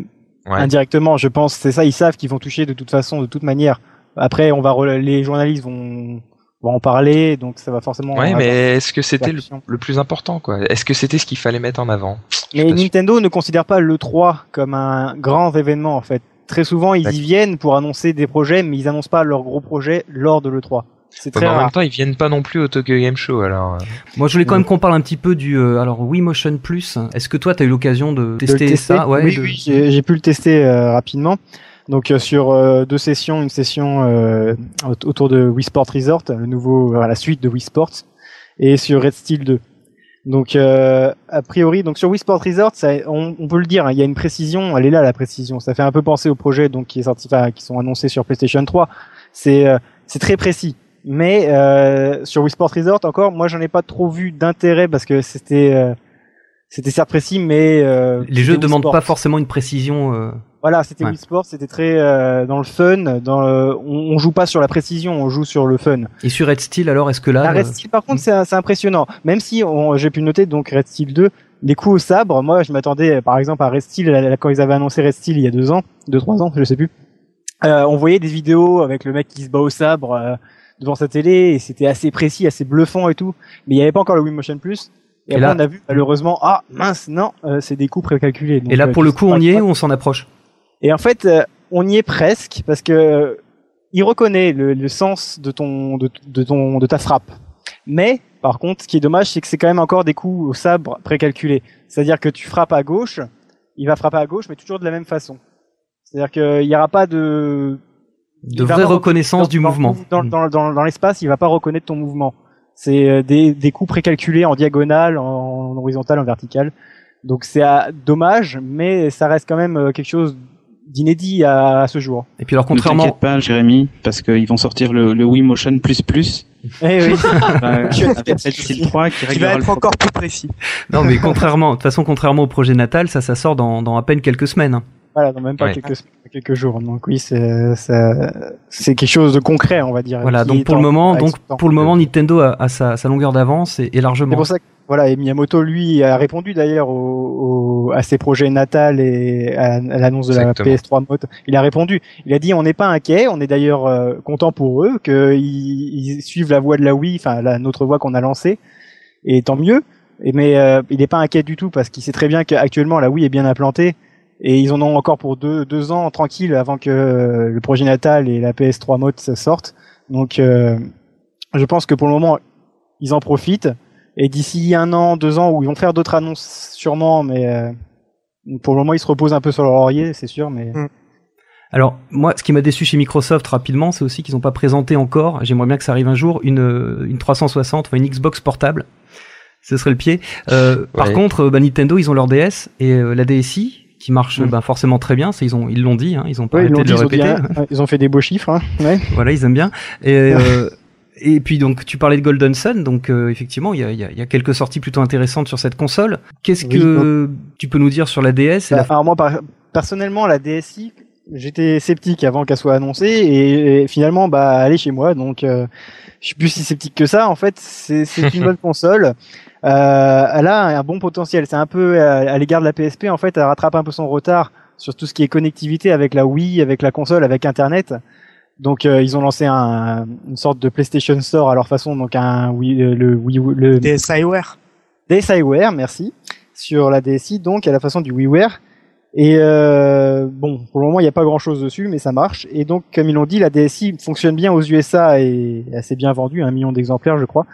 Ouais. Indirectement, je pense, c'est ça, ils savent qu'ils vont toucher de toute façon, de toute manière. Après, on va re- les journalistes vont, vont en parler, donc ça va forcément. Ouais, mais est-ce que c'était le, le plus important, quoi? Est-ce que c'était ce qu'il fallait mettre en avant? Mais Nintendo sûr. ne considère pas l'E trois comme un grand événement, en fait. Très souvent, ils D'accord. y viennent pour annoncer des projets, mais ils annoncent pas leurs gros projets lors de l'E trois. C'est très en rare. même temps, ils viennent pas non plus au Tokyo Game Show, alors. Moi, je voulais quand même qu'on parle un petit peu du, euh, alors, Wii Motion Plus. Est-ce que toi, t'as eu l'occasion de tester, de tester ça? Ouais, oui, de... oui, j'ai, j'ai pu le tester euh, rapidement. Donc, euh, sur euh, deux sessions, une session euh, autour de Wii Sport Resort, le nouveau, euh, la suite de Wii Sports, et sur Red Steel deux. Donc, euh, a priori, donc sur Wii Sport Resort, ça, on, on peut le dire, hein, il y a une précision, elle est là, la précision. Ça fait un peu penser au projet, donc, qui est sorti, enfin, qui sont annoncés sur PlayStation trois. C'est, euh, c'est très précis. Mais euh, sur Wii Sport Resort encore, moi j'en ai pas trop vu d'intérêt parce que c'était euh, c'était certes précis, mais euh, les jeux demandent Sport. pas forcément une précision. Euh... Voilà, c'était ouais. Wii Sport, c'était très euh, dans le fun. Dans le, on, on joue pas sur la précision, on joue sur le fun. Et sur Red Steel alors, est-ce que là la Red Steel, par contre, c'est, c'est impressionnant. Même si on, j'ai pu noter donc Red Steel deux, les coups au sabre. Moi, je m'attendais par exemple à Red Steel quand ils avaient annoncé Red Steel il y a deux ans, deux trois ans, je sais plus. Euh, on voyait des vidéos avec le mec qui se bat au sabre. Euh, devant sa télé et c'était assez précis, assez bluffant et tout, mais il n'y avait pas encore le Wii Motion Plus et, et là on a vu malheureusement ah mince non euh, c'est des coups précalculés. Donc, et là pour euh, le coup on y est ou on s'en approche? Et en fait euh, on y est presque parce que euh, il reconnaît le, le sens de ton de, de ton de ta frappe, mais par contre ce qui est dommage c'est que c'est quand même encore des coups au sabre précalculés, c'est-à-dire que tu frappes à gauche, il va frapper à gauche mais toujours de la même façon, c'est-à-dire qu'il n'y aura pas de de vraie reconnaissance du dans, mouvement. Dans, dans, dans, dans l'espace, il va pas reconnaître ton mouvement. C'est des, des coups précalculés en diagonale, en, en horizontal, en vertical. Donc c'est à, dommage, mais ça reste quand même quelque chose d'inédit à, à ce jour. Et puis alors contrairement... Ne t'inquiète pas, Jérémy, parce qu'ils vont sortir le, le Wii Motion Plus Plus. Eh oui. euh, avec Red trois qui, qui va être encore plus précis. Non mais contrairement, de toute façon contrairement au projet natal, ça ça sort dans, dans à peine quelques semaines. Voilà, dans même pas ouais. quelques quelques jours. Donc oui, c'est c'est c'est quelque chose de concret, on va dire. Voilà, donc pour le moment, donc pour le moment, Nintendo a, a sa, sa longueur d'avance et, et largement. C'est pour ça que voilà, et Miyamoto lui a répondu d'ailleurs au, au à ses projets natal et à, à l'annonce de Exactement. la P S trois Mode. Il a répondu. Il a dit on n'est pas inquiet, on est d'ailleurs euh, content pour eux qu'ils ils suivent la voie de la Wii, enfin la notre voie qu'on a lancée, et tant mieux. Et mais euh, il n'est pas inquiet du tout parce qu'il sait très bien qu'actuellement la Wii est bien implantée. Et ils en ont encore pour deux, deux ans tranquille avant que euh, le projet natal et la P S trois Mode sortent. Donc, euh, je pense que pour le moment, ils en profitent. Et d'ici un an, deux ans, où ils vont faire d'autres annonces sûrement, mais euh, pour le moment, ils se reposent un peu sur leur laurier, c'est sûr. Mais mm. Alors, moi, ce qui m'a déçu chez Microsoft rapidement, c'est aussi qu'ils n'ont pas présenté encore, j'aimerais bien que ça arrive un jour, une, une trois cent soixante, enfin une Xbox portable. Ce serait le pied. Euh, ouais. Par contre, bah, Nintendo, ils ont leur D S et euh, la D S I, qui marche mmh. ben, forcément très bien, ça, ils ont ils l'ont dit, hein, ils ont pas ouais, arrêté de le répéter. Ils ont, ils ont fait des beaux chiffres, hein. Ouais. Voilà, ils aiment bien. Et, euh, et puis donc tu parlais de Golden Sun, donc euh, effectivement il y a, y, a, y a quelques sorties plutôt intéressantes sur cette console. Qu'est-ce oui, que bon. tu peux nous dire sur la D S et bah, la... Alors moi par, personnellement la D S I, j'étais sceptique avant qu'elle soit annoncée et, et finalement bah elle est chez moi, donc euh, je suis plus si sceptique que ça. En fait c'est, c'est une bonne console. Euh, elle a un bon potentiel. C'est un peu à, à l'égard de la P S P, en fait, elle rattrape un peu son retard sur tout ce qui est connectivité avec la Wii, avec la console, avec Internet. Donc euh, ils ont lancé un, une sorte de PlayStation Store à leur façon, donc un Wii, le Wii, le DSiWare. DSiWare, merci, sur la D S I, donc à la façon du WiiWare. Et euh, bon, pour le moment il n'y a pas grand-chose dessus, mais ça marche. Et donc comme ils l'ont dit, la D S I fonctionne bien aux U S A et assez bien vendue, un million d'exemplaires, je crois.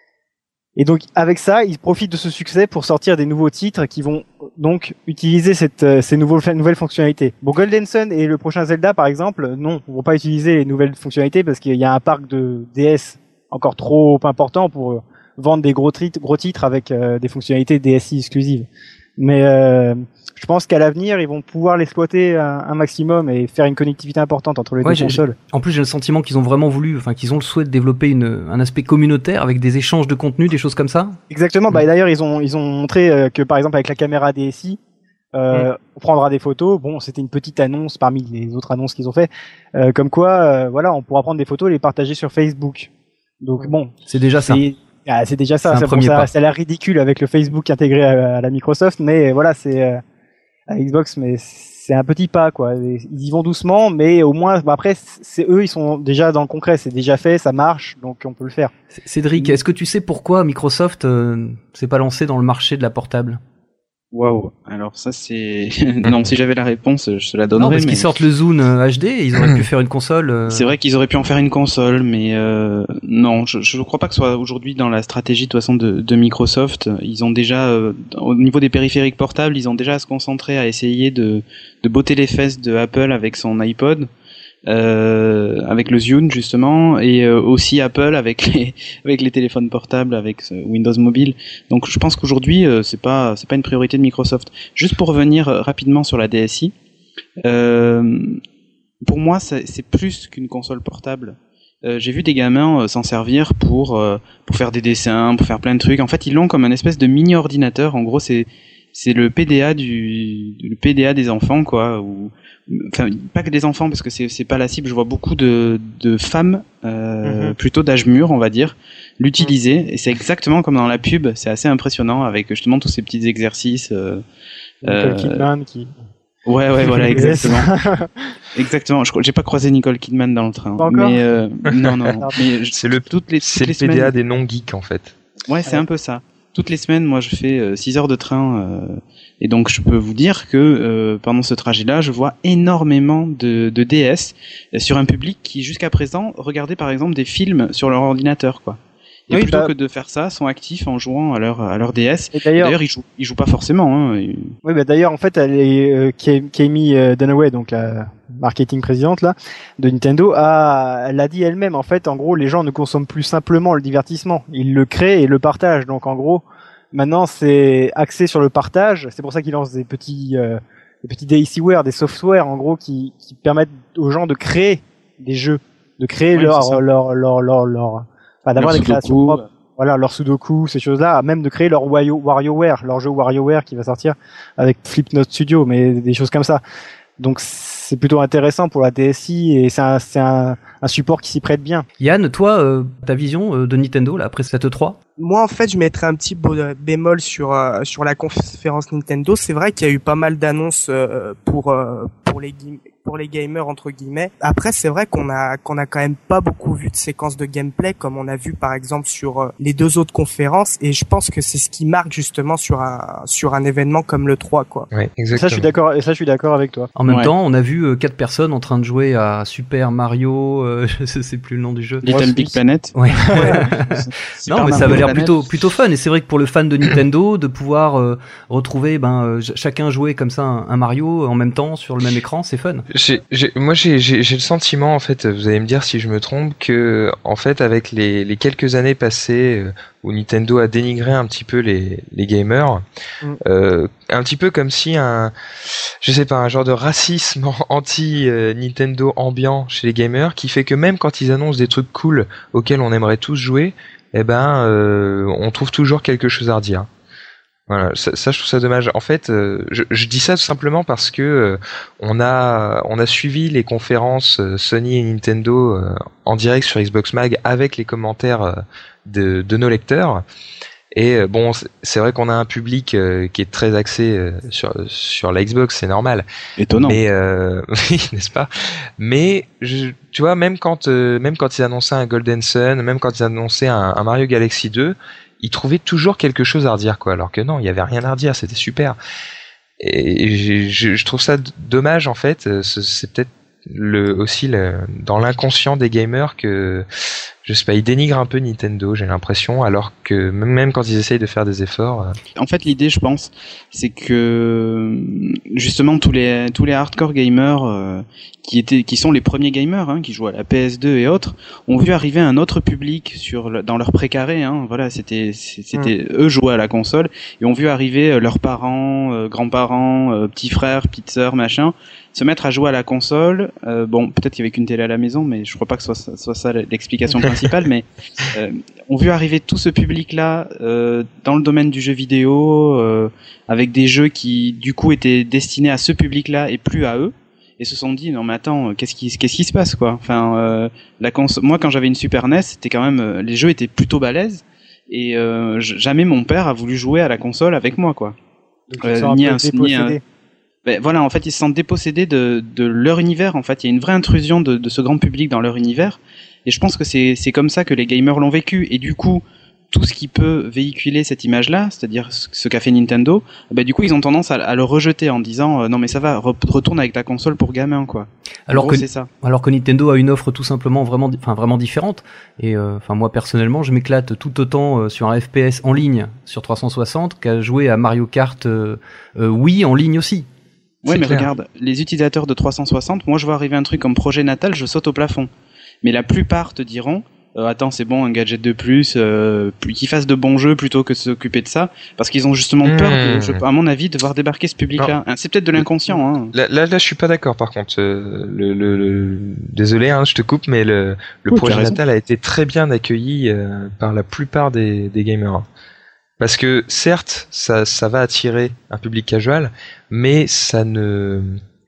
Et donc avec ça, ils profitent de ce succès pour sortir des nouveaux titres qui vont donc utiliser cette, euh, ces nouveaux, nouvelles fonctionnalités. Bon, Golden Sun et le prochain Zelda par exemple, non, ils vont pas utiliser les nouvelles fonctionnalités parce qu'il y a un parc de D S encore trop important pour euh, vendre des gros, titres, gros titres avec euh, des fonctionnalités D S I exclusives. Mais euh, je pense qu'à l'avenir, ils vont pouvoir l'exploiter un, un maximum et faire une connectivité importante entre les ouais, deux consoles. En plus, j'ai le sentiment qu'ils ont vraiment voulu, enfin qu'ils ont le souhait de développer une, un aspect communautaire avec des échanges de contenu, des choses comme ça. Exactement. Mmh. Bah d'ailleurs, ils ont ils ont montré euh, que par exemple avec la caméra D S I, euh, mmh. on prendra des photos. Bon, c'était une petite annonce parmi les autres annonces qu'ils ont fait, euh, comme quoi, euh, voilà, on pourra prendre des photos et les partager sur Facebook. Donc bon, c'est déjà ça. Ah, c'est déjà ça. C'est c'est un premier ça, pas. Ça a l'air ridicule avec le Facebook intégré à, à la Microsoft, mais voilà, c'est euh, à Xbox, mais c'est un petit pas, quoi. Ils y vont doucement, mais au moins, bah après, c'est eux, ils sont déjà dans le concret, c'est déjà fait, ça marche, donc on peut le faire. Cédric, est-ce que tu sais pourquoi Microsoft euh, s'est pas lancé dans le marché de la portable? Waouh, alors ça c'est... non, si j'avais la réponse, je te la donnerais. Non, parce mais... qu'ils sortent le Zune H D, ils auraient pu faire une console. Euh... C'est vrai qu'ils auraient pu en faire une console, mais euh, non, je, je crois pas que ce soit aujourd'hui dans la stratégie de toute façon de, de Microsoft. Ils ont déjà, euh, au niveau des périphériques portables, ils ont déjà à se concentrer à essayer de, de botter les fesses de Apple avec son iPod. Euh, avec le Zune justement, et euh, aussi Apple avec les avec les téléphones portables, avec euh, Windows Mobile. Donc je pense qu'aujourd'hui euh, c'est pas c'est pas une priorité de Microsoft. Juste pour revenir euh, rapidement sur la D S i, euh, pour moi c'est, c'est plus qu'une console portable. Euh, j'ai vu des gamins euh, s'en servir pour euh, pour faire des dessins, pour faire plein de trucs. En fait ils l'ont comme un espèce de mini ordinateur. En gros c'est c'est le P D A du le P D A des enfants, quoi. Ou enfin pas que des enfants, parce que c'est c'est pas la cible. Je vois beaucoup de de femmes euh, mm-hmm. plutôt d'âge mûr, on va dire, l'utiliser, mm-hmm. et c'est exactement comme dans la pub. C'est assez impressionnant avec justement tous ces petits exercices. Euh, Nicole euh, Kidman qui. Ouais ouais voilà exactement. Exactement. Je j'ai pas croisé Nicole Kidman dans le train. Pas encore mais euh, non non. non. Mais c'est le toutes les c'est le P D A semaines... des non geeks en fait. Ouais c'est ouais. un peu ça. Toutes les semaines, moi, je fais euh, six heures de train, euh, et donc je peux vous dire que euh, pendant ce trajet-là, je vois énormément de, de D S euh, sur un public qui, jusqu'à présent, regardait par exemple des films sur leur ordinateur, quoi. Et oui, plutôt bah... que de faire ça, sont actifs en jouant à leur à leur D S. Et d'ailleurs, d'ailleurs ils jouent ils jouent pas forcément. Hein. Et... Oui, bah d'ailleurs, en fait, elle est euh, Kami euh, Dunaway, donc la marketing présidente là de Nintendo, a elle a dit elle-même, en fait, en gros, les gens ne consomment plus simplement le divertissement, ils le créent et le partagent. Donc en gros, maintenant c'est axé sur le partage. C'est pour ça qu'ils lancent des petits euh, des petits D C ware, des softwares en gros qui qui permettent aux gens de créer des jeux, de créer oui, leur, leur leur leur leur enfin d'avoir des créations propres. Voilà, leur Sudoku, ces choses-là, même de créer leur Wario, WarioWare, leur jeu WarioWare qui va sortir avec Flipnote Studio, mais des choses comme ça. Donc c'est plutôt intéressant pour la D S i, et c'est un, c'est un, un support qui s'y prête bien. Yann, toi, euh, ta vision euh, de Nintendo là après cette E trois? Moi, en fait, je mettrais un petit bémol sur euh, sur la conférence Nintendo. C'est vrai qu'il y a eu pas mal d'annonces euh, pour euh, pour les pour les gamers entre guillemets. Après, c'est vrai qu'on a qu'on a quand même pas beaucoup vu de séquences de gameplay comme on a vu par exemple sur euh, les deux autres conférences. Et je pense que c'est ce qui marque justement sur un sur un événement comme le trois, quoi. Oui, exactement. Ça, je suis d'accord. Et ça, je suis d'accord avec toi. En même ouais. temps, on a vu euh, quatre personnes en train de jouer à Super Mario. Euh, je sais plus le nom du jeu. Little Big Planet. Ouais. Non, mais ça avait l'air plutôt plutôt fun, et c'est vrai que pour le fan de Nintendo de pouvoir euh, retrouver ben euh, chacun jouer comme ça un, un Mario en même temps sur le même écran, c'est fun. J'ai, j'ai, moi j'ai, j'ai, j'ai le sentiment, en fait, vous allez me dire si je me trompe, que en fait avec les, les quelques années passées euh, où Nintendo a dénigré un petit peu les, les gamers, mm. euh, un petit peu comme si un, je sais pas, un genre de racisme anti euh, Nintendo ambiant chez les gamers qui fait que même quand ils annoncent des trucs cool auxquels on aimerait tous jouer, eh ben, euh, on trouve toujours quelque chose à redire. Voilà, ça, ça je trouve ça dommage. En fait, euh, je, je dis ça tout simplement parce que euh, on a on a suivi les conférences euh, Sony et Nintendo euh, en direct sur Xbox Mag avec les commentaires euh, de, de nos lecteurs. Et euh, bon, c'est, c'est vrai qu'on a un public euh, qui est très axé euh, sur sur la Xbox, c'est normal. Étonnant. Mais euh, oui, n'est-ce pas? Mais je, tu vois, même quand euh, même quand ils annonçaient un Golden Sun, même quand ils annonçaient un, un Mario Galaxy deux, ils trouvaient toujours quelque chose à redire, quoi. Alors que non, il y avait rien à redire, c'était super. Et je, je, je trouve ça d- dommage, en fait. C'est, c'est peut-être le aussi le, dans l'inconscient des gamers que je sais pas, ils dénigrent un peu Nintendo, j'ai l'impression, alors que même quand ils essayent de faire des efforts. Euh... En fait, l'idée, je pense, c'est que justement tous les tous les hardcore gamers euh, qui étaient qui sont les premiers gamers, hein, qui jouent à la P S deux et autres, ont vu arriver un autre public sur le, dans leur précaré. Hein, voilà, c'était c'était mmh. eux jouaient à la console et ont vu arriver euh, leurs parents, euh, grands-parents, euh, petits frères, petites sœurs, machin, se mettre à jouer à la console. Euh, bon, peut-être qu'il y avait qu'une télé à la maison, mais je crois pas que ce soit, soit ça l'explication principale. Mais euh, on vu arriver tout ce public-là euh, dans le domaine du jeu vidéo, euh, avec des jeux qui, du coup, étaient destinés à ce public-là et plus à eux, et se sont dit non mais attends, qu'est-ce qui qu'est-ce qui se passe, quoi. Enfin, euh, la cons- moi quand j'avais une Super N E S, c'était quand même euh, les jeux étaient plutôt balèzes, et euh, jamais mon père a voulu jouer à la console avec moi, quoi. Donc, euh, ni un, ni un Ben voilà, en fait, ils se sentent dépossédés de, de leur univers. En fait, il y a une vraie intrusion de, de ce grand public dans leur univers. Et je pense que c'est, c'est comme ça que les gamers l'ont vécu. Et du coup, tout ce qui peut véhiculer cette image-là, c'est-à-dire ce qu'a fait Nintendo, ben du coup, ils ont tendance à, à le rejeter en disant euh, non mais ça va, re- retourne avec ta console pour gamin, quoi. Alors gros, que c'est ça. alors que Nintendo a une offre tout simplement vraiment, enfin vraiment différente. Et enfin euh, moi personnellement, je m'éclate tout autant euh, sur un F P S en ligne sur trois cent soixante qu'à jouer à Mario Kart euh, euh, Wii en ligne aussi. Ouais, c'est mais clair. Regarde, les utilisateurs de trois cent soixante, moi je vois arriver un truc comme projet natal, je saute au plafond. Mais la plupart te diront euh, attends, c'est bon, un gadget de plus, euh, qu'ils fassent de bons jeux plutôt que de s'occuper de ça, parce qu'ils ont justement mmh. peur, de, je, à mon avis, de voir débarquer ce public-là. Non. C'est peut-être de l'inconscient. Hein. Là, là, là, je suis pas d'accord. Par contre, euh, le, le, le, désolé, hein, je te coupe, mais le, le oui, projet natal a été très bien accueilli euh, par la plupart des, des gamers. Parce que certes, ça, ça va attirer un public casual, mais ça ne,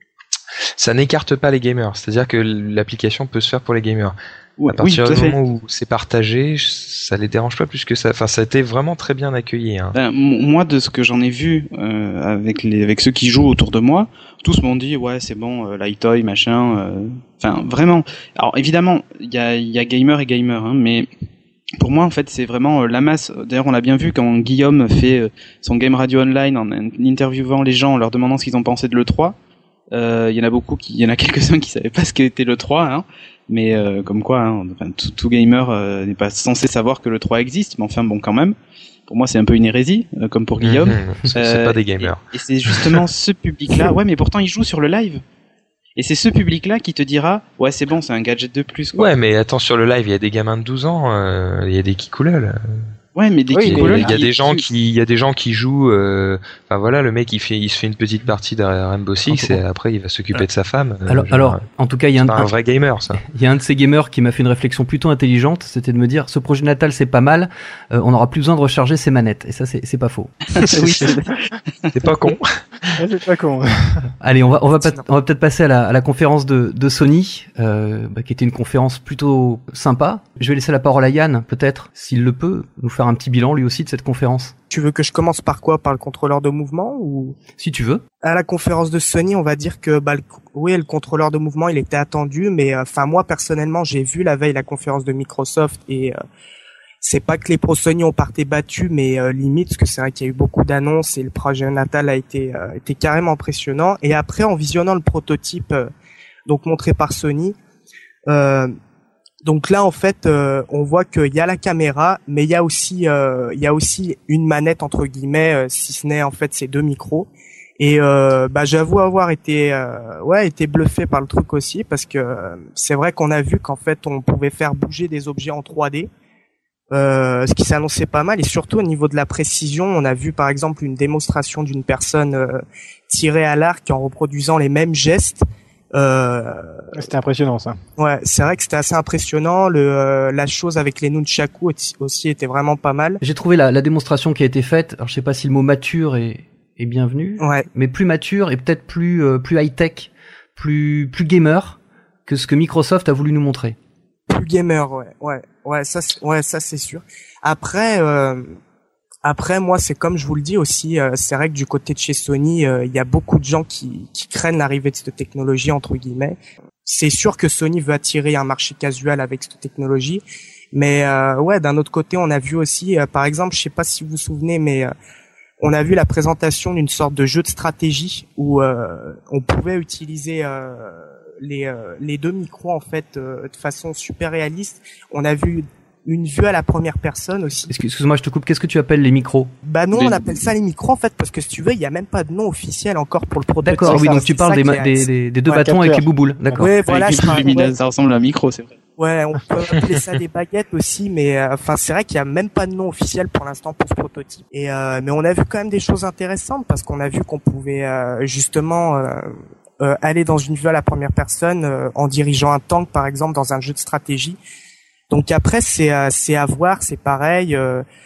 ça n'écarte pas les gamers. C'est-à-dire que l'application peut se faire pour les gamers. À partir oui, du moment où c'est partagé, ça les dérange pas plus que ça. Enfin, ça a été vraiment très bien accueilli. Hein. Ben, moi, de ce que j'en ai vu euh, avec les, avec ceux qui jouent autour de moi, tous m'ont dit ouais, c'est bon, euh, Lightoy, machin. Euh... Enfin, vraiment. Alors évidemment, il y a, il y a gamer et gamer, hein, mais pour moi, en fait, c'est vraiment euh, la masse. D'ailleurs, on l'a bien vu quand Guillaume fait euh, son game radio online en, en interviewant les gens, en leur demandant ce qu'ils ont pensé de l'E trois. Il euh, y en a beaucoup, qui, il y en a quelques-uns qui savaient pas ce qu'était l'E trois, hein. Mais euh, comme quoi, hein, enfin, tout, tout gamer euh, n'est pas censé savoir que l'E trois existe, mais enfin bon, quand même. Pour moi, c'est un peu une hérésie, euh, comme pour Guillaume. Mmh, c'est euh, pas des gamers. Et, et c'est justement ce public-là. Ouais, mais pourtant, ils jouent sur le live. Et c'est ce public-là qui te dira, ouais, c'est bon, c'est un gadget de plus, quoi. Ouais, mais attends, sur le live, il y a des gamins de douze ans, il euh, y a des kikoulas. Ouais, mais des oui, kikoulas. Il y a des gens qui, il y a des gens qui jouent. Euh, enfin voilà, le mec, il fait, il se fait une petite partie de Rainbow Six et après, il va s'occuper de sa femme. Alors, genre, alors, en tout cas, il y a un, un vrai gamer, ça. Il y a un de ces gamers qui m'a fait une réflexion plutôt intelligente, c'était de me dire, ce projet natal, c'est pas mal, euh, on n'aura plus besoin de recharger ses manettes. Et ça, c'est, c'est pas faux. Oui, c'est pas con. C'est pas con. Allez, on va, on va, pas, on va peut-être passer à la, à la conférence de, de Sony, euh, bah, qui était une conférence plutôt sympa. Je vais laisser la parole à Yann, peut-être, s'il le peut, nous faire un petit bilan lui aussi de cette conférence. Tu veux que je commence par quoi? Par le contrôleur de mouvement ou? Si tu veux. À la conférence de Sony, on va dire que bah le, oui, le contrôleur de mouvement, il était attendu, mais enfin euh, moi personnellement, j'ai vu la veille la conférence de Microsoft et euh, c'est pas que les pros Sony ont parté battus, mais euh, limite parce que c'est vrai qu'il y a eu beaucoup d'annonces et le projet natal a été euh, été carrément impressionnant. Et après, en visionnant le prototype euh, donc montré par Sony. Euh, Donc là, en fait, euh, on voit qu'il y a la caméra, mais il y a aussi, euh, il y a aussi une manette entre guillemets, euh, si ce n'est en fait ces deux micros. Et euh, bah, j'avoue avoir été, euh, ouais, été bluffé par le truc aussi, parce que euh, c'est vrai qu'on a vu qu'en fait, on pouvait faire bouger des objets en trois D, euh, ce qui s'annonçait pas mal. Et surtout au niveau de la précision, on a vu par exemple une démonstration d'une personne euh, tirée à l'arc en reproduisant les mêmes gestes. Euh, c'était impressionnant ça. Ouais, c'est vrai que c'était assez impressionnant. Le euh, la chose avec les nunchaku aussi était vraiment pas mal. J'ai trouvé la, la démonstration qui a été faite. Alors je sais pas si le mot mature est, est bienvenu, ouais. mais plus mature et peut-être plus euh, plus high tech, plus plus gamer que ce que Microsoft a voulu nous montrer. Plus gamer, ouais, ouais, ouais, ça, c'est, ouais, ça c'est sûr. Après. Euh, Après, moi, c'est comme je vous le dis aussi, euh, c'est vrai que du côté de chez Sony, il euh, y a beaucoup de gens qui, qui craignent l'arrivée de cette technologie, entre guillemets. C'est sûr que Sony veut attirer un marché casual avec cette technologie, mais euh, ouais, d'un autre côté, on a vu aussi, euh, par exemple, je sais pas si vous vous souvenez, mais euh, on a vu la présentation d'une sorte de jeu de stratégie où euh, on pouvait utiliser euh, les, euh, les deux micros en fait euh, de façon super réaliste. On a vu une vue à la première personne aussi. Excuse-moi, je te coupe. Qu'est-ce que tu appelles les micros? Bah non, les... on appelle ça les micros en fait parce que si tu veux, il y a même pas de nom officiel encore pour le prototype. D'accord, oui, donc tu parles des, a... des, des, des deux ouais, bâtons capteur. Avec les bouboules. D'accord. Ouais, voilà, je parle, ouais. Ça ressemble à un micro, c'est vrai. Ouais, on peut appeler ça des baguettes aussi, mais enfin euh, c'est vrai qu'il y a même pas de nom officiel pour l'instant pour ce prototype. Et euh, mais on a vu quand même des choses intéressantes parce qu'on a vu qu'on pouvait euh, justement euh, euh, aller dans une vue à la première personne euh, en dirigeant un tank par exemple dans un jeu de stratégie. Donc après c'est euh, c'est à voir, c'est pareil. Euh,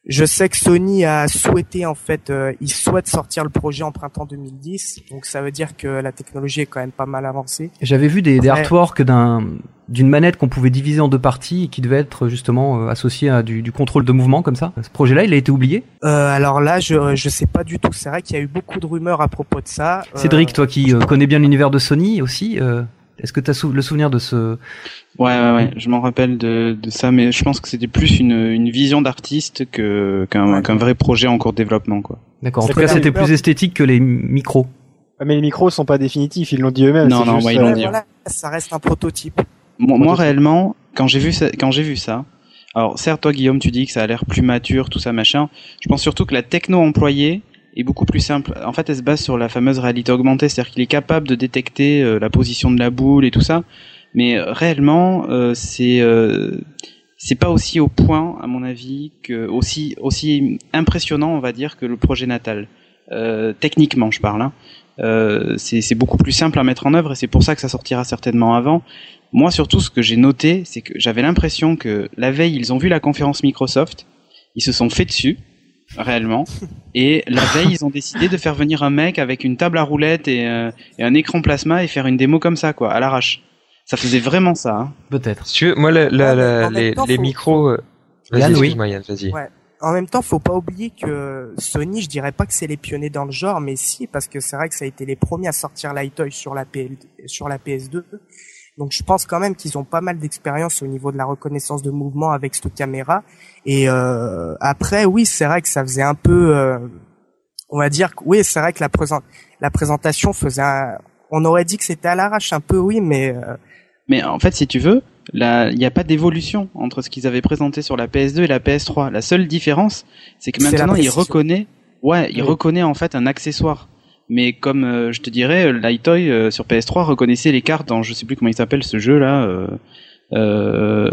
Je sais que Sony a souhaité en fait, euh, il souhaite sortir le projet en printemps deux mille dix, donc ça veut dire que la technologie est quand même pas mal avancée. J'avais vu des, des artworks d'un d'une manette qu'on pouvait diviser en deux parties et qui devait être justement euh, associée à du, du contrôle de mouvement comme ça. Ce projet-là, il a été oublié ? euh, Alors là, je je sais pas du tout. C'est vrai qu'il y a eu beaucoup de rumeurs à propos de ça. Cédric, euh, toi qui euh, connais bien l'univers de Sony aussi, euh, est-ce que tu as sou- le souvenir de ce... Ouais, ouais, ouais, je m'en rappelle de, de ça, mais je pense que c'était plus une, une vision d'artiste que, qu'un, ouais. qu'un vrai projet en cours de développement, quoi. D'accord, en tout cas, c'était plus esthétique que les micros. Mais les micros sont pas définitifs, ils l'ont dit eux-mêmes. Non, non, juste, ouais, ils l'ont euh, dit. Voilà, ça reste un prototype. Moi, moi, réellement, quand j'ai vu ça, quand j'ai vu ça, alors certes, toi, Guillaume, tu dis que ça a l'air plus mature, tout ça, machin. Je pense surtout que la techno employée est beaucoup plus simple. En fait, elle se base sur la fameuse réalité augmentée, c'est-à-dire qu'il est capable de détecter euh, la position de la boule et tout ça. Mais euh, réellement, euh, c'est euh, c'est pas aussi au point, à mon avis, que aussi aussi impressionnant, on va dire, que le projet Natal. Euh, techniquement, je parle. Hein. Euh, c'est, c'est beaucoup plus simple à mettre en œuvre et c'est pour ça que ça sortira certainement avant. Moi, surtout, ce que j'ai noté, c'est que j'avais l'impression que la veille, ils ont vu la conférence Microsoft, ils se sont fait dessus, réellement, et la veille, ils ont décidé de faire venir un mec avec une table à roulettes et, euh, et un écran plasma et faire une démo comme ça, quoi, à l'arrache. Ça faisait vraiment ça. Hein. Peut-être. Si tu veux, moi, la, la, Ouais, la, les, temps, les faut... micros... Euh... Vas-y, Yann, excuse-moi, Yann, vas-y. Ouais. En même temps, faut pas oublier que Sony, je dirais pas que c'est les pionniers dans le genre, mais si, parce que c'est vrai que ça a été les premiers à sortir l'iToy sur la P L, sur la P S deux. Donc je pense quand même qu'ils ont pas mal d'expérience au niveau de la reconnaissance de mouvement avec cette caméra. Et euh, après, oui, c'est vrai que ça faisait un peu, euh, on va dire, oui, c'est vrai que la, présent, la présentation faisait, un, on aurait dit que c'était à l'arrache un peu, oui, mais. Euh, mais en fait, si tu veux. Là, il n'y a pas d'évolution entre ce qu'ils avaient présenté sur la P S deux et la P S trois. La seule différence, c'est que maintenant, il reconnaît, ouais, il oui. reconnaît en fait un accessoire. Mais comme euh, je te dirais, l'iToy euh, sur P S trois reconnaissait les cartes dans, je sais plus comment il s'appelle ce jeu-là. Euh, euh,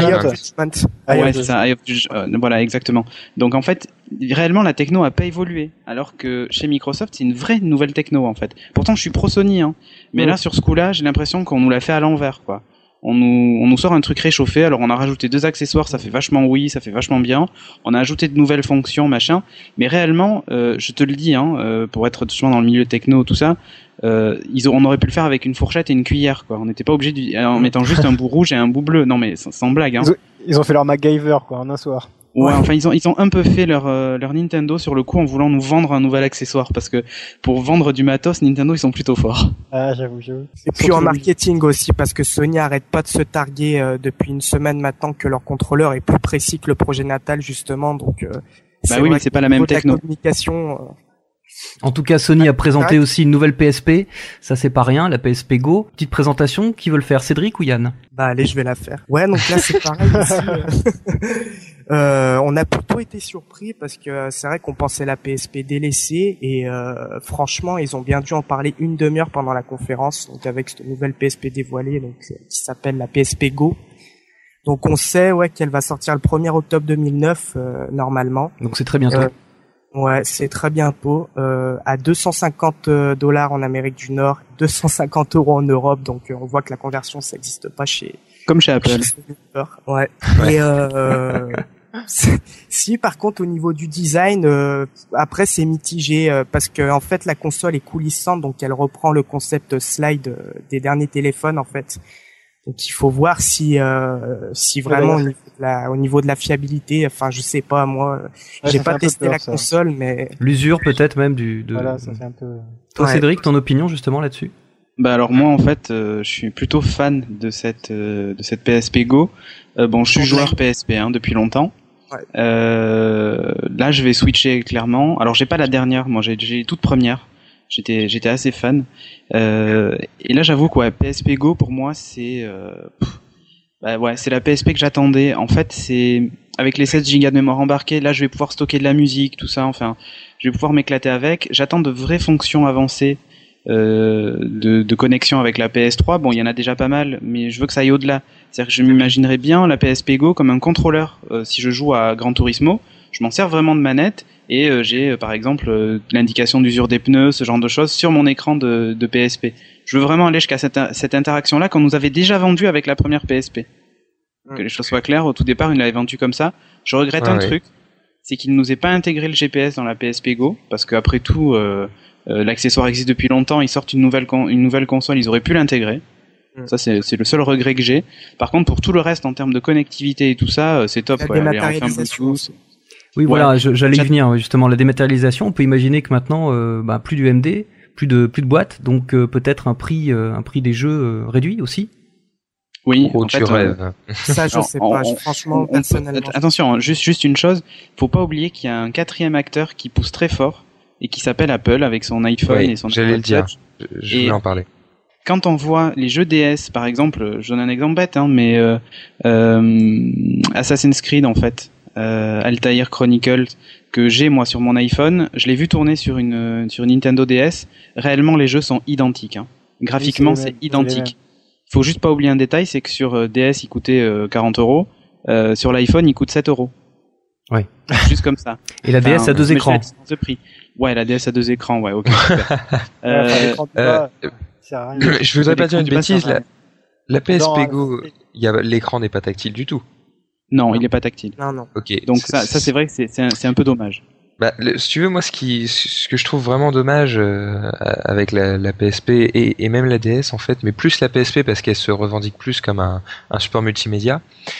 ah, ouais, c'est ça. Euh, voilà, exactement. Donc en fait, réellement, la techno a pas évolué, alors que chez Microsoft, c'est une vraie nouvelle techno en fait. Pourtant, je suis pro Sony, hein. Mais oui. là, sur ce coup-là, j'ai l'impression qu'on nous l'a fait à l'envers, quoi. On nous, on nous sort un truc réchauffé, alors on a rajouté deux accessoires, ça fait vachement oui, ça fait vachement bien. On a ajouté de nouvelles fonctions, machin. Mais réellement, euh, je te le dis, hein, euh, pour être justement dans le milieu techno, tout ça, euh, ils ont, on aurait pu le faire avec une fourchette et une cuillère, quoi. On n'était pas obligé de, en mettant juste un bout rouge et un bout bleu. Non mais sans, sans blague, hein. Ils ont, ils ont fait leur MacGyver, quoi, en un soir. Ouais, ouais, enfin ils ont ils ont un peu fait leur euh, leur Nintendo sur le coup en voulant nous vendre un nouvel accessoire parce que pour vendre du matos, Nintendo ils sont plutôt forts. Ah, j'avoue, j'avoue. Et puis en marketing aussi parce que Sony arrête pas de se targuer euh, depuis une semaine maintenant que leur contrôleur est plus précis que le projet Natal justement, donc. Euh, bah oui, mais c'est pas la même techno. La communication. Euh... En tout cas, Sony a présenté aussi une nouvelle P S P. Ça, c'est pas rien, la P S P Go. Petite présentation. Qui veut le faire, Cédric ou Yann? Bah allez, je vais la faire. Ouais, donc là c'est pareil aussi. Euh, on a plutôt été surpris parce que c'est vrai qu'on pensait la P S P délaissée et euh, franchement, ils ont bien dû en parler une demi-heure pendant la conférence. Donc avec cette nouvelle P S P dévoilée, donc qui s'appelle la P S P Go. Donc on sait ouais qu'elle va sortir le premier octobre deux mille neuf euh, normalement. Donc c'est très bientôt. Euh, Ouais, c'est très bientôt. Euh, à deux cent cinquante dollars en Amérique du Nord, deux cent cinquante euros en Europe. Donc, euh, on voit que la conversion, ça n'existe pas chez... Comme chez Apple. Ouais. ouais. Et euh, si, par contre, au niveau du design, euh, après, c'est mitigé euh, parce que en fait, la console est coulissante, donc elle reprend le concept slide euh, des derniers téléphones, en fait. Donc, il faut voir si, euh, si vraiment... Ouais, La, au niveau de la fiabilité, enfin je sais pas moi, ouais, j'ai pas testé peur, la ça. console, mais l'usure peut-être même du. De... Voilà, ça fait un peu. Toi, ouais. Cédric, ton opinion justement là-dessus? Bah alors moi en fait, euh, je suis plutôt fan de cette euh, de cette P S P Go. Euh, bon, je suis joueur P S P hein, depuis longtemps. Ouais. Euh, là, je vais switcher clairement. Alors j'ai pas la dernière, moi j'ai j'ai les toutes premières. J'étais j'étais assez fan. Euh, et là, j'avoue quoi, P S P Go pour moi c'est euh, pff, Bah ouais, c'est la P S P que j'attendais. En fait, c'est avec les seize gigas de mémoire embarquée, là je vais pouvoir stocker de la musique, tout ça, enfin, je vais pouvoir m'éclater avec. J'attends de vraies fonctions avancées euh, de, de connexion avec la P S trois. Bon, il y en a déjà pas mal, mais je veux que ça aille au-delà. C'est-à-dire que je m'imaginerais bien la P S P Go comme un contrôleur. Euh, si je joue à Gran Turismo, je m'en sers vraiment de manette et euh, j'ai euh, par exemple euh, l'indication d'usure des pneus, ce genre de choses sur mon écran de, de P S P. Je veux vraiment aller jusqu'à cette, cette interaction-là qu'on nous avait déjà vendue avec la première P S P. Que les choses soient claires, au tout départ, ils l'avaient vendu comme ça. Je regrette ah, un oui. truc, c'est qu'il nous ait pas intégré le G P S dans la P S P Go, parce qu'après tout, euh, euh, l'accessoire existe depuis longtemps, ils sortent une nouvelle, con- une nouvelle console, ils auraient pu l'intégrer. Mm. Ça, c'est, c'est le seul regret que j'ai. Par contre, pour tout le reste, en termes de connectivité et tout ça, euh, c'est top. La ouais, dématérialisation. Ouais. Oui, voilà, je, j'allais y venir, justement, la dématérialisation, on peut imaginer que maintenant, euh, bah, plus du M D, plus de, plus de boîtes, donc euh, peut-être un prix, euh, un prix des jeux euh, réduit aussi. Oui, oh, en tu fait, rêves. euh, Ça, je alors, sais on, pas. on, Franchement, on, personnellement. peut, attention, juste, juste une chose, faut pas oublier qu'il y a un quatrième acteur qui pousse très fort et qui s'appelle Apple avec son iPhone oui, et son j'allais le dire. Touch. Je, je voulais et en parler. Quand on voit les jeux D S, par exemple, je donne un exemple bête, hein, mais euh, euh, Assassin's Creed en fait, euh, Altair Chronicles que j'ai moi sur mon iPhone, je l'ai vu tourner sur une sur une Nintendo D S. Réellement, les jeux sont identiques. Hein. Graphiquement, oui, c'est, c'est identique. Il faut juste pas oublier un détail, c'est que sur D S, il coûtait euh, quarante euros, euh, sur l'iPhone, il coûte sept euros. Ouais. Juste comme ça. Et la D S enfin, a deux écrans. Ce prix. Ouais, la D S a deux écrans. Ouais, ok. Super. euh, euh, je voudrais pas dire une bêtise. La, la P S P Go, y a, l'écran n'est pas tactile du tout. Non, non. Il n'est pas tactile. Non, non. Ok. Donc c'est, ça, ça c'est vrai que c'est, c'est, un, c'est un peu dommage. Bah, le, si tu veux, moi, ce qui, ce que je trouve vraiment dommage euh, avec la, la P S P et, et même la D S en fait, mais plus la P S P parce qu'elle se revendique plus comme un, un support multimédia,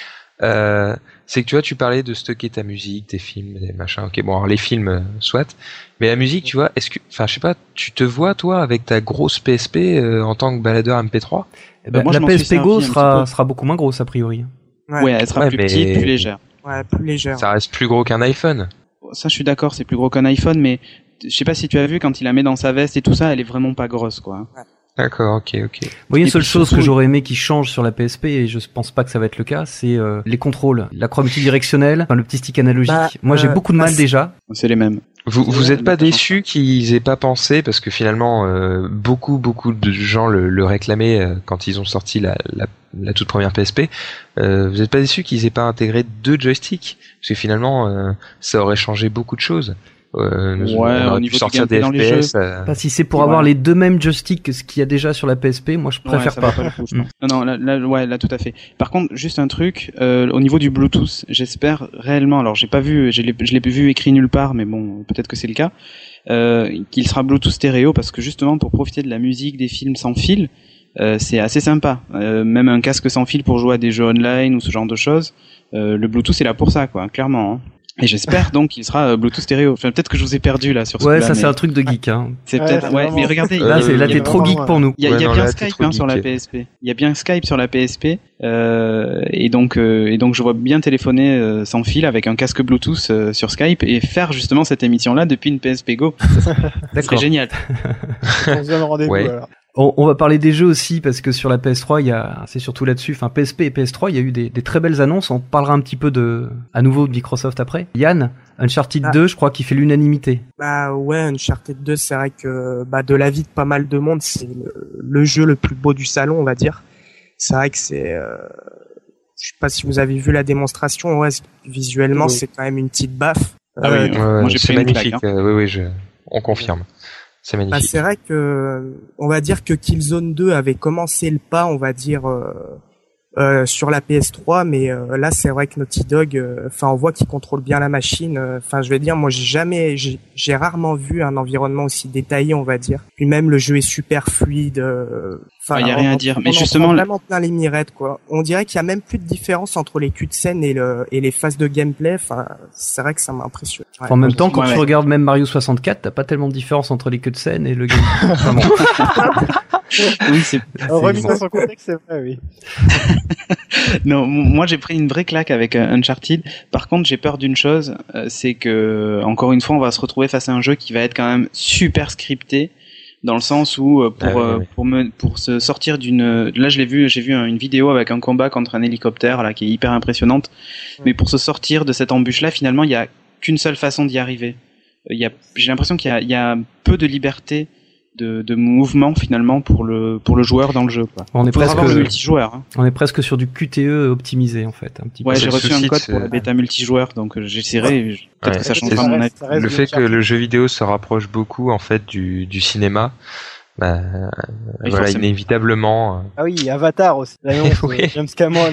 euh, c'est que tu vois, tu parlais de stocker ta musique, tes films, des machins. Ok, bon, alors les films, euh, soit, mais la musique, tu vois, est-ce que, enfin, je sais pas, tu te vois toi avec ta grosse P S P euh, en tant que baladeur M P trois? Eh ben, moi, la P S P Go sera sera beaucoup moins grosse a priori. Ouais, ouais elle sera ouais, plus mais... petite, plus légère. Ouais, plus légère. Ça reste plus gros qu'un iPhone. Ça, je suis d'accord, c'est plus gros qu'un iPhone, mais je sais pas si tu as vu quand il la met dans sa veste et tout ça, elle est vraiment pas grosse, quoi. Ouais. D'accord, ok, ok. Moi, il y a une seule chose que j'aurais aimé qui change sur la P S P, et je pense pas que ça va être le cas, c'est euh, les contrôles. La croix multidirectionnelle, enfin, le petit stick analogique. Bah, Moi, euh, j'ai beaucoup de mal déjà. C'est les mêmes. Vous vous êtes pas déçu qu'ils aient pas pensé, parce que finalement euh, beaucoup beaucoup de gens le, le réclamaient euh, quand ils ont sorti la, la, la toute première P S P. Euh, vous êtes pas déçu qu'ils aient pas intégré deux joysticks, parce que finalement euh, ça aurait changé beaucoup de choses. Euh, ouais, on aurait au pu niveau sortir des F P S. Euh... Pas si c'est pour ouais. avoir les deux mêmes joysticks que ce qu'il y a déjà sur la P S P, moi je préfère ouais, pas. pas coup, non, non, là, là, ouais, là tout à fait. Par contre, juste un truc, euh, au niveau du Bluetooth, j'espère réellement, alors j'ai pas vu, je l'ai, je l'ai vu écrit nulle part, mais bon, peut-être que c'est le cas, euh, qu'il sera Bluetooth stéréo, parce que justement pour profiter de la musique, des films sans fil, euh, c'est assez sympa. Euh, même un casque sans fil pour jouer à des jeux online ou ce genre de choses, euh, le Bluetooth est là pour ça, quoi, clairement. Hein. Et j'espère donc qu'il sera euh, Bluetooth stéréo. Enfin, peut-être que je vous ai perdu là sur ce Ouais, coup-là, ça mais... c'est un truc de geek. Hein. C'est ouais, peut-être. c'est Ouais, vraiment... mais regardez. Là, il y a, là il y t'es a trop vraiment... geek pour nous. Il y a, ouais, il y a non, bien là, Skype hein, sur la P S P. Il y a bien Skype sur la P S P. Euh, et donc, euh, et donc, je vois bien téléphoner euh, sans fil avec un casque Bluetooth euh, sur Skype et faire justement cette émission-là depuis une P S P Go. C'est génial. On se donne rendez-vous ouais. alors. On, on va parler des jeux aussi parce que sur la P S trois, il y a, c'est surtout là-dessus, enfin P S P et P S trois, il y a eu des, des très belles annonces. On parlera un petit peu de, à nouveau de Microsoft après. Yann, Uncharted ah. deux, je crois qu'il fait l'unanimité. Bah ouais, Uncharted deux, c'est vrai que bah de l'avis de pas mal de monde, c'est le, le jeu le plus beau du salon, on va dire. C'est vrai que c'est, euh, je sais pas si vous avez vu la démonstration, ouais, visuellement oui. C'est quand même une petite baffe. Ah euh, oui, euh, moi j'ai c'est magnifique. Plaque, hein. euh, oui oui, je, on confirme. C'est magnifique. Bah, c'est vrai que, on va dire que Killzone deux avait commencé le pas, on va dire, euh, euh, sur la P S trois, mais euh, là, c'est vrai que Naughty Dog, enfin, euh, on voit qu'il contrôle bien la machine. Enfin, euh, je vais dire, moi, j'ai jamais, j'ai, j'ai rarement vu un environnement aussi détaillé, on va dire. Puis même, le jeu est super fluide. Enfin, il y a rien à dire. Mais on justement, en vraiment plein les mirettes, quoi. On dirait qu'il y a même plus de différence entre les cutscenes et le et les phases de gameplay. Enfin, c'est vrai que ça m'a impressionné. Ouais. En même temps, quand ouais, tu ouais. regardes même Mario soixante-quatre, t'as pas tellement de différence entre les cutscenes et le gameplay. Oui, c'est. Remis dans son contexte, c'est vrai, oui. Non, moi j'ai pris une vraie claque avec Uncharted. Par contre, j'ai peur d'une chose, c'est que encore une fois, on va se retrouver face à un jeu qui va être quand même super scripté. Dans le sens où pour ah, oui, oui. pour me pour se sortir d'une là je l'ai vu j'ai vu une vidéo avec un combat contre un hélicoptère là qui est hyper impressionnante ouais. Mais pour se sortir de cette embûche là finalement il y a qu'une seule façon d'y arriver. Il y a j'ai l'impression qu'il y a il y a peu de liberté de de mouvement finalement pour le pour le joueur dans le jeu quoi. On est presque le multijoueur. Hein. On est presque sur du Q T E optimisé en fait un petit ouais, peu. j'ai reçu un code pour la bêta multijoueur donc j'essaierai peut-être ouais. que ça changera mon avis. Le fait que le jeu vidéo se rapproche beaucoup en fait du du cinéma. Bah, oui, voilà, inévitablement. Ah oui, Avatar aussi. L'annonce oui. James Cameron.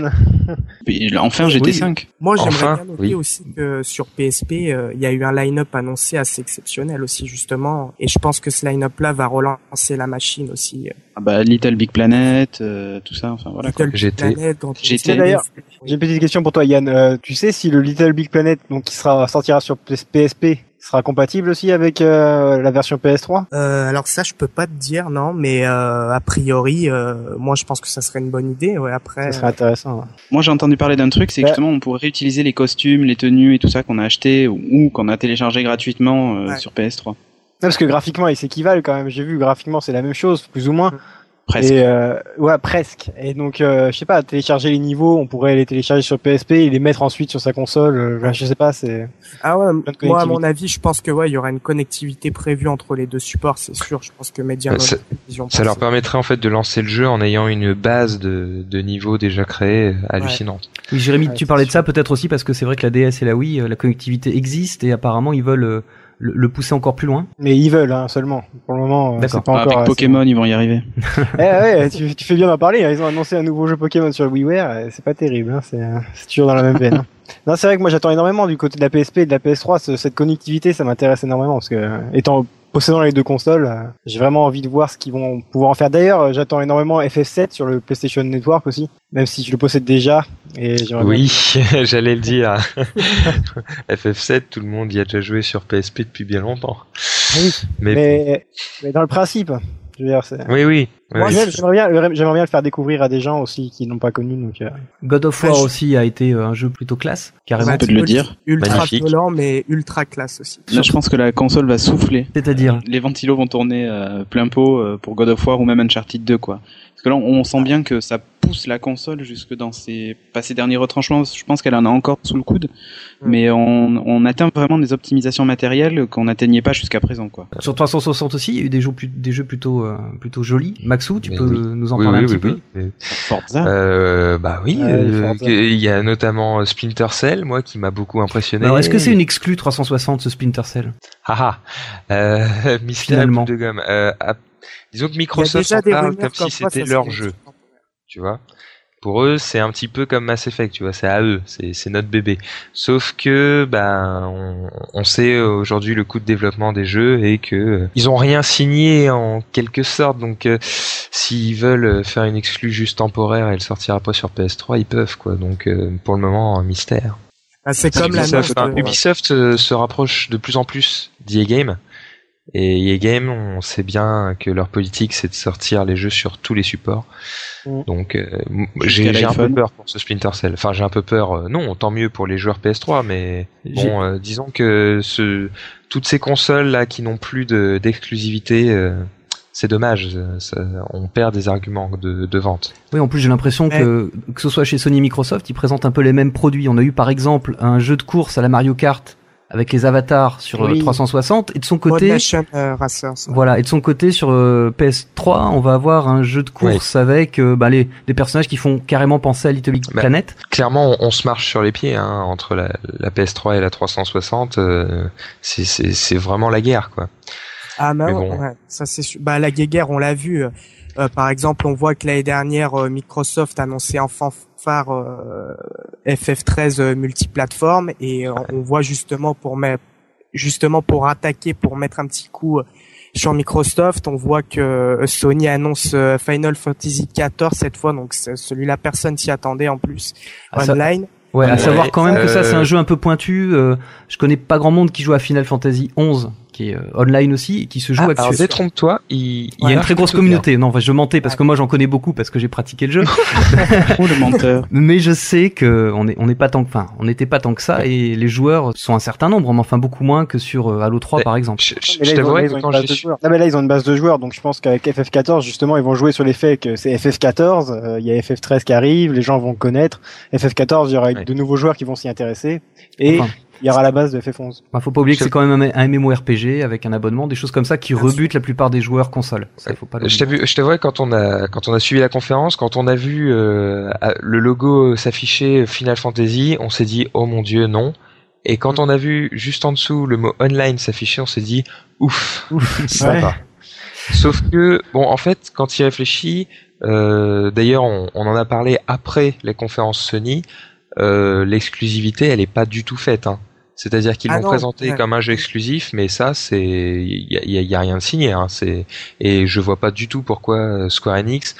Et enfin G T cinq. Oui. Moi j'aimerais enfin, bien noter oui. aussi que sur P S P, il euh, y a eu un line-up annoncé assez exceptionnel aussi justement, et je pense que ce line-up-là va relancer la machine aussi. Ah bah Little Big Planet, euh, tout ça, enfin voilà. Little G T. Planet, dont G T. on- D'ailleurs, j'ai une petite question pour toi, Yann. Euh, tu sais si le Little Big Planet, donc qui sera sortira sur P S P, sera compatible aussi avec euh, la version P S trois? Euh, alors ça, je peux pas te dire, non, mais euh, a priori, euh, moi, je pense que ça serait une bonne idée. Ouais, après. Ça serait intéressant. Ouais. Moi j'ai entendu parler d'un truc, c'est que Ouais. justement on pourrait réutiliser les costumes, les tenues et tout ça qu'on a acheté ou, ou qu'on a téléchargé gratuitement euh, Ouais. sur P S trois. Non, parce que graphiquement, ils s'équivalent quand même. J'ai vu, graphiquement, c'est la même chose, plus ou moins. Presque. Et euh, ouais, presque. Et donc, euh, je sais pas, télécharger les niveaux, on pourrait les télécharger sur P S P et les mettre ensuite sur sa console. Euh, je sais pas, c'est. Ah ouais, Plein de moi, à connectivité. mon avis, je pense que ouais, il y aura une connectivité prévue entre les deux supports, c'est sûr. Je pense que Media Bah, ça- Ça leur permettrait en fait de lancer le jeu en ayant une base de, de niveaux déjà créés hallucinante. Oui, Jérémy, Ouais, tu c'est parlais de sûr. ça peut-être aussi parce que c'est vrai que la D S et la Wii, euh, la connectivité existe et apparemment ils veulent euh, le, le pousser encore plus loin. Mais ils veulent, hein, seulement. Pour le moment, euh, D'accord. c'est pas Ah, encore. avec assez- Pokémon ils vont y arriver. Eh ouais, tu, tu fais bien d'en parler. Hein. Ils ont annoncé un nouveau jeu Pokémon sur le WiiWare. euh, C'est pas terrible. Hein. C'est, euh, c'est toujours dans la même veine. Hein. Non, c'est vrai que moi j'attends énormément du côté de la P S P et de la P S trois. Ce- cette connectivité, ça m'intéresse énormément parce que euh, étant possédant les deux consoles, euh, j'ai vraiment envie de voir ce qu'ils vont pouvoir en faire. D'ailleurs, euh, j'attends énormément F F sept sur le PlayStation Network aussi, même si je le possède déjà. Et j'aimerais bien- Oui, j'allais le dire. F F sept, tout le monde y a déjà joué sur P S P depuis bien longtemps. Oui, Mais, mais, mais dans le principe, je veux dire, c'est. oui, oui. Moi, oui. j'aime- j'aimerais bien, j'aimerais bien le faire découvrir à des gens aussi qui l'ont pas connu. Donc, euh, God of Ouais, War je- aussi a été euh, un jeu plutôt classe, carrément. On peut le dire. Ultra Magnifique. violent, mais ultra classe aussi. Là je pense que la console va souffler. C'est-à-dire Les ventilos vont tourner euh, plein pot euh, pour God of War ou même Uncharted deux quoi. Parce que là on sent bien que ça pousse la console jusque dans ses pas ses derniers retranchements. Je pense qu'elle en a encore sous le coude, mais on, on atteint vraiment des optimisations matérielles qu'on n'atteignait pas jusqu'à présent quoi. sur trois cent soixante aussi, il y a eu des jeux, plus, des jeux plutôt, euh, plutôt jolis. Maxou, tu Mais peux oui. nous en Oui, parler oui, un petit oui, peu oui. Mais- Forza. Euh, bah oui, Ouais, euh, Forza. il y a notamment Splinter Cell, moi, qui m'a beaucoup impressionné. Alors, est-ce que c'est une exclue trois cent soixante, ce Splinter Cell? Ah ah, euh, mystère Finalement. boule de gomme. Euh, ah, disons que Il y a Microsoft déjà en des parle rumeurs comme comme si quoi c'était ça leur serait- jeu, tu vois. Pour eux, c'est un petit peu comme Mass Effect, tu vois, c'est à eux, c'est c'est notre bébé. Sauf que, ben, on, on sait aujourd'hui le coût de développement des jeux et que euh, ils ont rien signé en quelque sorte, donc euh, s'ils veulent faire une exclue juste temporaire et elle sortira pas sur P S trois, ils peuvent quoi. Donc euh, pour le moment, un mystère. Ah, c'est comme l'annonce Ubisoft, hein, de- Ubisoft euh, se rapproche de plus en plus d'E A Game. Et E A Game, on sait bien que leur politique, c'est de sortir les jeux sur tous les supports. Mm. Donc, euh, m- Jusqu'à j'ai j'ai un peu l'iPhone. peur pour ce Splinter Cell. Enfin, j'ai un peu peur. euh, non, tant mieux pour les joueurs P S trois, mais J'ai- bon, euh, disons que ce, toutes ces consoles là qui n'ont plus de- d'exclusivité, euh, c'est dommage. ça- ça- on perd des arguments de, de vente. Oui, en plus j'ai l'impression Mais- que que ce soit chez Sony, Microsoft, ils présentent un peu les mêmes produits. On a eu par exemple un jeu de course à la Mario Kart avec les avatars sur euh, Oui. trois cent soixante, et de son Mod côté, Nation euh, Racers. voilà, et de son côté sur euh, P S trois, on va avoir un jeu de course avec euh, bah, les des personnages qui font carrément penser à Little Big Bah, Planet. Clairement, on, on se marche sur les pieds hein, entre la, la P S trois et la trois cent soixante. euh, c'est- c'est c'est vraiment la guerre, quoi. Ah mais Mais ouais, bon. ouais, ça c'est sûr. Bah la guéguerre, on l'a vu. euh, euh, par exemple, on voit que l'année dernière, euh, Microsoft annonçait en fanfare euh, F F treize euh, multiplateforme, et euh, on voit justement pour mettre, justement pour attaquer, pour mettre un petit coup euh, sur Microsoft, on voit que euh, Sony annonce euh, Final Fantasy quatorze cette fois, donc c'est- celui-là personne s'y attendait en plus. Ah, ça- Online. Ouais, à Ouais, savoir quand même que ça c'est euh, un jeu un peu pointu. euh, je connais pas grand monde qui joue à Final Fantasy onze, qui est euh, online aussi, et qui se joue Ah, alors actuellement. détrompe-toi, il, Il y a une marche très grosse plutôt bien. communauté. Non, enfin, je mentais parce que moi j'en connais beaucoup parce que j'ai pratiqué le jeu. Oh le menteur. Mais je sais que on est on n'est pas tant que, enfin, on n'était pas tant que ça, et les joueurs sont un certain nombre, mais enfin beaucoup moins que sur euh, Halo trois Ouais. par exemple. Je, je, Mais je là, ils ont, là, t'avouerai ils que ont une quand base j'ai de su... joueurs. Non, mais là, ils ont une base de joueurs, donc je pense qu'avec F F quatorze, justement, ils vont jouer sur les faits que c'est F F quatorze, euh, il y a F F treize qui arrive, les gens vont connaître. F F quatorze, il y aura Ouais. de nouveaux joueurs qui vont s'y intéresser, et Enfin, il y aura la base de F F onze. bah, faut pas oublier que Je- c'est quand même un, un MMORPG avec un abonnement, des choses comme ça qui rebutent la plupart des joueurs console. Ça, il faut pas Je l'oublier. t'avoue, je t'avouerai quand on a quand on a suivi la conférence, quand on a vu euh, le logo s'afficher Final Fantasy, on s'est dit oh mon dieu non. Et quand on a vu juste en dessous le mot online s'afficher, on s'est dit ouf, ça Ouais. va. Sauf que bon, en fait, quand il réfléchit, Euh, d'ailleurs, on, on en a parlé après les conférences Sony. Euh, l'exclusivité, elle est pas du tout faite. Hein. C'est-à-dire qu'ils ah l'ont non, présenté ouais. comme un jeu exclusif, mais ça, c'est, il y a, y a, y a rien de signé. Hein. C'est, et je vois pas du tout pourquoi Square Enix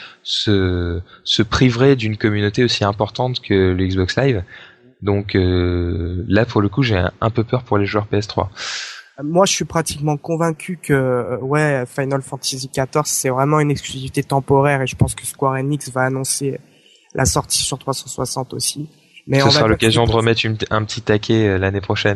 se se priverait d'une communauté aussi importante que le Xbox Live. Donc euh, là, pour le coup, j'ai un, un peu peur pour les joueurs P S trois. Moi, je suis pratiquement convaincu que ouais, Final Fantasy quatorze, c'est vraiment une exclusivité temporaire, et je pense que Square Enix va annoncer la sortie sur trois cent soixante aussi. Mais ce sera l'occasion de remettre une, un petit taquet euh, l'année prochaine.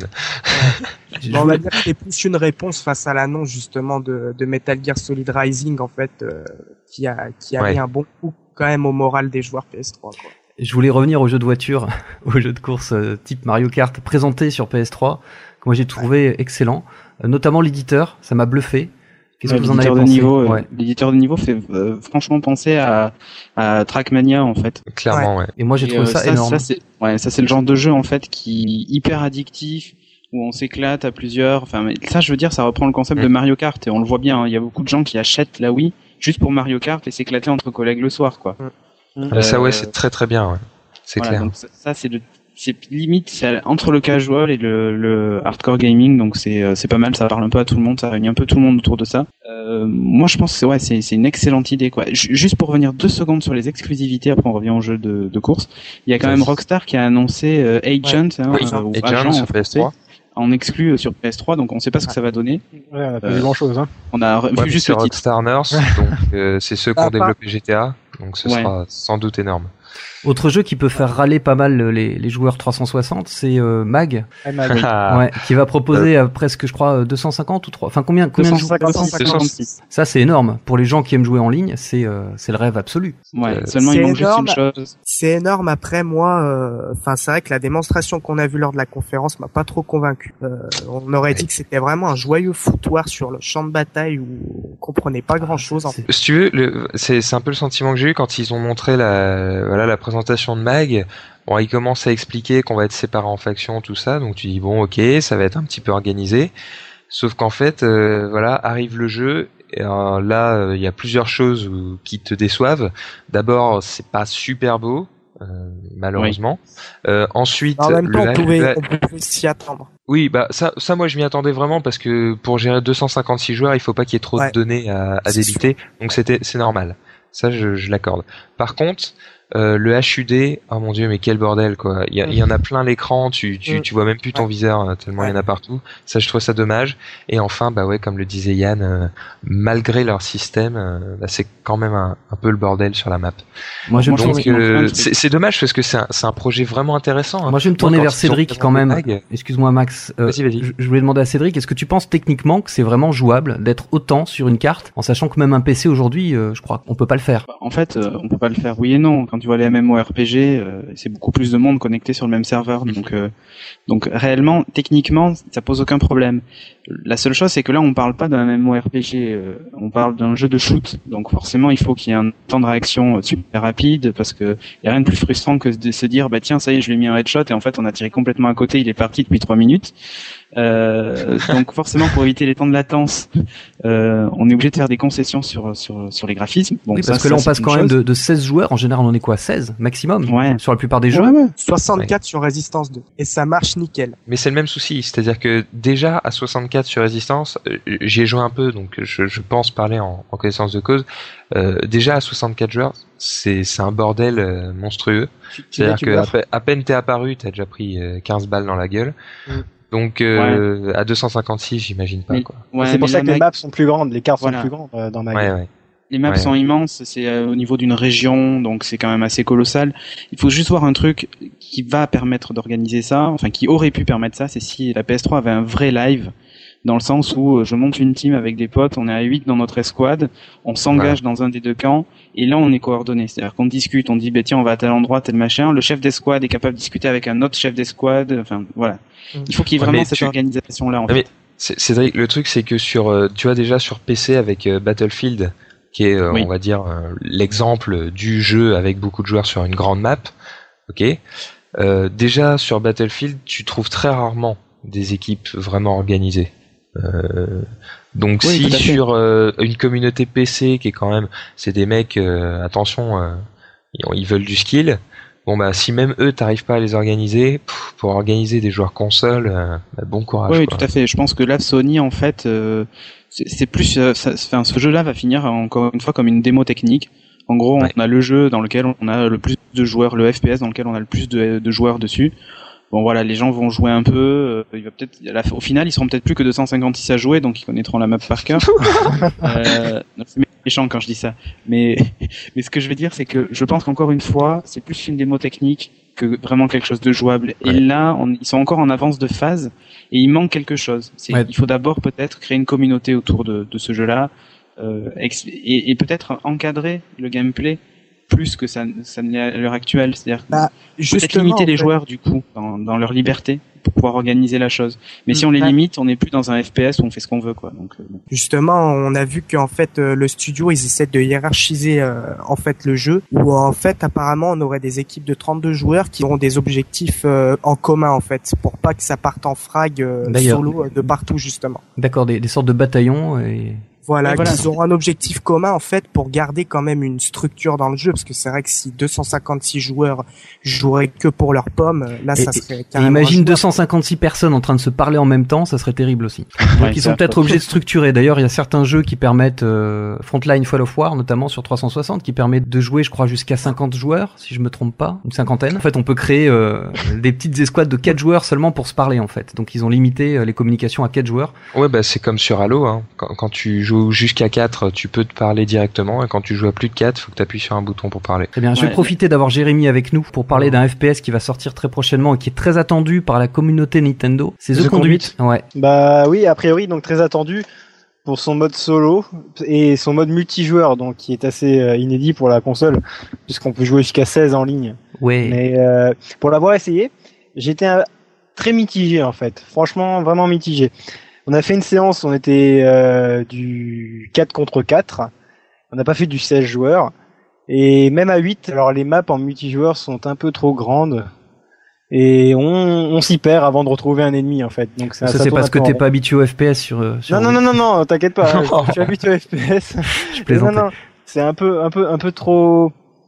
Ouais. Bon, on va dire que c'est plus une réponse face à l'annonce justement de, de Metal Gear Solid Rising, en fait, euh, qui a qui a ouais. mis un bon coup quand même au moral des joueurs P S trois, quoi. Je voulais revenir aux jeux de voiture, aux jeux de course euh, type Mario Kart présentés sur P S trois, que moi j'ai trouvé ouais. excellent, euh, notamment l'éditeur, ça m'a bluffé. Qu'est-ce ouais, que vous en avez de pensé niveau, ouais. euh, L'éditeur de niveau fait euh, franchement penser à, à Trackmania en fait. Clairement, ouais. ouais. Et moi j'ai trouvé euh, ça, ça énorme. Ça c'est, ouais, ça c'est le genre de jeu en fait qui est hyper addictif, où on s'éclate à plusieurs. Enfin, mais ça, je veux dire, ça reprend le concept mmh. de Mario Kart, et on le voit bien. Il hein, y a beaucoup de gens qui achètent la Wii juste pour Mario Kart et s'éclater entre collègues le soir, quoi. Mmh. Euh, ça, ouais, c'est très très bien. Ouais. C'est voilà, clair. Donc ça, ça c'est le c'est limite c'est entre le casual et le, le hardcore gaming, donc c'est c'est pas mal, ça parle un peu à tout le monde, ça réunit un peu tout le monde autour de ça. Euh, moi je pense que c'est ouais c'est c'est une excellente idée, quoi. Juste pour revenir deux secondes sur les exclusivités, après on revient au jeu de, de course. Il y a quand même Rockstar qui a annoncé euh, Agent, ouais. hein, oui, euh, ou Agent, Agent sur P S trois. En exclu sur P S trois, donc on sait pas ce que ça va donner. Ouais, on a pas vu euh, grand chose, hein. On a vu ouais, juste le titre. Rockstar Nurse, donc euh, c'est ceux qui ont développé G T A, donc ce ouais. sera sans doute énorme. Autre jeu qui peut faire râler pas mal les, les joueurs trois cent soixante, c'est euh, Mag, hey, Mag. ouais, qui va proposer euh, presque, je crois, deux cent cinquante ou trois. Enfin, combien, combien deux cent cinquante-six, de joueurs Ça, c'est énorme pour les gens qui aiment jouer en ligne. C'est euh, c'est le rêve absolu. Ouais. Euh, seulement il manque juste une chose. C'est énorme. Après, moi, enfin, euh, c'est vrai que la démonstration qu'on a vue lors de la conférence m'a pas trop convaincu. Euh, on aurait ouais. dit que c'était vraiment un joyeux foutoir sur le champ de bataille où on comprenait pas grand chose. En fait. Si tu veux, le, c'est c'est un peu le sentiment que j'ai eu quand ils ont montré la voilà la présentation de Mag. Bon, ils commencent à expliquer qu'on va être séparés en factions, tout ça, donc tu dis bon, ok, ça va être un petit peu organisé. Sauf qu'en fait, euh, voilà, arrive le jeu. Et euh, là, il euh, y a plusieurs choses où, qui te déçoivent. D'abord, c'est pas super beau, euh, malheureusement. Oui. Euh, ensuite, en même temps, le, on pouvait, le, on pouvait s'y attendre. Oui, bah ça, ça, moi, je m'y attendais vraiment parce que pour gérer deux cent cinquante-six joueurs, il faut pas qu'il y ait trop ouais. de données à, à débiter, donc c'était, c'est normal. Ça, je, je l'accorde. Par contre, euh, le H U D, oh mon dieu, mais quel bordel, quoi. Il y, a, il y en a plein l'écran, tu, tu, tu vois même plus ton ouais. viseur, tellement ouais. il y en a partout. Ça, je trouve ça dommage. Et enfin, bah ouais, comme le disait Yann, euh, malgré leur système, euh, bah, c'est quand même un, un peu le bordel sur la map. Moi, je Donc, euh, c'est, c'est dommage parce que c'est un, c'est un projet vraiment intéressant. Hein. Moi, je vais me tourner Moi, vers Cédric quand même. Mag... Excuse-moi, Max. Euh, vas-y, vas-y. Je, je voulais demander à Cédric, est-ce que tu penses techniquement que c'est vraiment jouable d'être autant sur une carte, en sachant que même un P C aujourd'hui, euh, je crois qu'on peut pas le faire? En fait, euh, on peut pas le faire, oui et non. Quand tu vois les M M O R P G, euh, c'est beaucoup plus de monde connecté sur le même serveur, donc euh, donc réellement, techniquement, ça pose aucun problème. La seule chose, c'est que là, on parle pas d'un M M O R P G, euh, on parle d'un jeu de shoot, donc forcément, il faut qu'il y ait un temps de réaction super rapide, parce que y a rien de plus frustrant que de se dire, bah tiens, ça y est, je lui ai mis un headshot, et en fait, on a tiré complètement à côté, il est parti depuis trois minutes. Euh, donc forcément, pour éviter les temps de latence, euh, on est obligé de faire des concessions sur sur sur les graphismes. Bon, oui, parce ça, que là, on passe quand même de, de seize joueurs. En général, on est quoi, seize maximum ouais. sur la plupart des jeux. Ouais, ouais. soixante-quatre ouais. sur Resistance deux, et ça marche nickel. Mais c'est le même souci, c'est-à-dire que déjà à soixante-quatre sur Resistance, euh, j'y ai joué un peu, donc je, je pense parler en, en connaissance de cause. Euh, déjà à soixante-quatre joueurs, c'est c'est un bordel euh, monstrueux. C'est-à-dire que à, pe- à peine t'es apparu, t'as déjà pris euh, quinze balles dans la gueule. Mm. Donc euh, ouais. à deux cent cinquante-six, j'imagine pas, mais, quoi. Ouais, c'est pour ça que les maps sont plus grandes, les cartes voilà. sont plus grandes euh, dans ma ouais, ouais. Les maps ouais. sont immenses, c'est euh, au niveau d'une région, donc c'est quand même assez colossal. Il faut juste voir un truc qui va permettre d'organiser ça, enfin qui aurait pu permettre ça, c'est si la P S trois avait un vrai live, dans le sens où je monte une team avec des potes, on est à huit dans notre escouade, on s'engage ouais. dans un des deux camps, et là on est coordonné. C'est-à-dire qu'on discute, on dit bah tiens on va à tel endroit, tel machin, le chef d'escouade est capable de discuter avec un autre chef d'escouade, enfin voilà. Il faut qu'il y ait ouais, vraiment cette tu... organisation-là en mais fait. C'est, Cédric, le truc c'est que sur, tu vois déjà sur P C avec euh, Battlefield, qui est, euh, oui. on va dire, euh, l'exemple du jeu avec beaucoup de joueurs sur une grande map, ok. Euh, déjà sur Battlefield, tu trouves très rarement des équipes vraiment organisées. Euh, Donc oui, si sur euh, une communauté P C qui est quand même, c'est des mecs, euh, attention, euh, ils veulent du skill. Bon bah si même eux t'arrives pas à les organiser, pff, pour organiser des joueurs console, euh, bah, bon courage. Oui, quoi. tout à fait. Je pense que là Sony en fait, euh, c'est, c'est plus, euh, ça, enfin, ce jeu-là va finir encore une fois comme une démo technique. En gros, ouais. on a le jeu dans lequel on a le plus de joueurs, le F P S dans lequel on a le plus de, de joueurs dessus. Bon voilà, les gens vont jouer un peu. Euh, il va peut-être, au final, ils seront peut-être plus que deux cent cinquante-six à jouer, donc ils connaîtront la map par cœur. euh, c'est méchant quand je dis ça, mais mais ce que je veux dire, c'est que je pense qu'encore une fois, c'est plus une démo technique que vraiment quelque chose de jouable. Ouais. Et là, on, ils sont encore en avance de phase et il manque quelque chose. C'est, ouais. Il faut d'abord peut-être créer une communauté autour de, de ce jeu-là euh, et, et peut-être encadrer le gameplay plus que ça, ça ne l'est à l'heure actuelle. C'est-à-dire bah, peut-être limiter les joueurs du coup dans, dans leur liberté pour pouvoir organiser la chose. Mais mmh, si on les ouais. limite, on n'est plus dans un F P S où on fait ce qu'on veut, quoi. Donc euh, bon. Justement, on a vu qu'en fait euh, le studio, ils essaient de hiérarchiser euh, en fait le jeu, où en fait apparemment on aurait des équipes de trente-deux joueurs qui auront des objectifs euh, en commun en fait, pour pas que ça parte en frag euh, solo euh, de partout justement. D'accord, des, des sortes de bataillons et... Voilà, voilà, qu'ils auront un objectif commun en fait pour garder quand même une structure dans le jeu, parce que c'est vrai que si deux cent cinquante-six joueurs joueraient que pour leurs pommes, là ça et, serait carrément. Imagine deux cent cinquante-six personnes en train de se parler en même temps, ça serait terrible aussi. Donc ouais, ils sont peut-être obligés de structurer. D'ailleurs, il y a certains jeux qui permettent euh, Frontline Fall of War, notamment sur trois cent soixante, qui permettent de jouer, je crois, jusqu'à cinquante joueurs, si je me trompe pas, une cinquantaine. En fait, on peut créer euh, des petites escouades de quatre joueurs seulement pour se parler en fait. Donc ils ont limité euh, les communications à quatre joueurs. Ouais, bah c'est comme sur Halo, hein. Quand, quand tu joues jusqu'à quatre, tu peux te parler directement, et quand tu joues à plus de quatre, il faut que tu appuies sur un bouton pour parler. Très bien, ouais. Je vais profiter d'avoir Jérémy avec nous pour parler d'un F P S qui va sortir très prochainement et qui est très attendu par la communauté Nintendo. C'est The, The Conduit. Ouais. Bah oui, a priori, donc très attendu pour son mode solo et son mode multijoueur, donc qui est assez euh, inédit pour la console, puisqu'on peut jouer jusqu'à seize en ligne. Ouais. Mais euh, pour l'avoir essayé, j'étais un, très mitigé en fait. Franchement, vraiment mitigé. On a fait une séance, on était euh, du quatre contre quatre. On n'a pas fait du seize joueurs. Et même à huit, alors les maps en multijoueur sont un peu trop grandes. Et on, on s'y perd avant de retrouver un ennemi en fait. Donc ça, ça c'est parce que t'es pas habitué au F P S sur. sur non, non, non, non, non, t'inquiète pas. Je suis habitué au F P S. Je plaisante. Non, non, c'est un peu, un peu, un peu trop.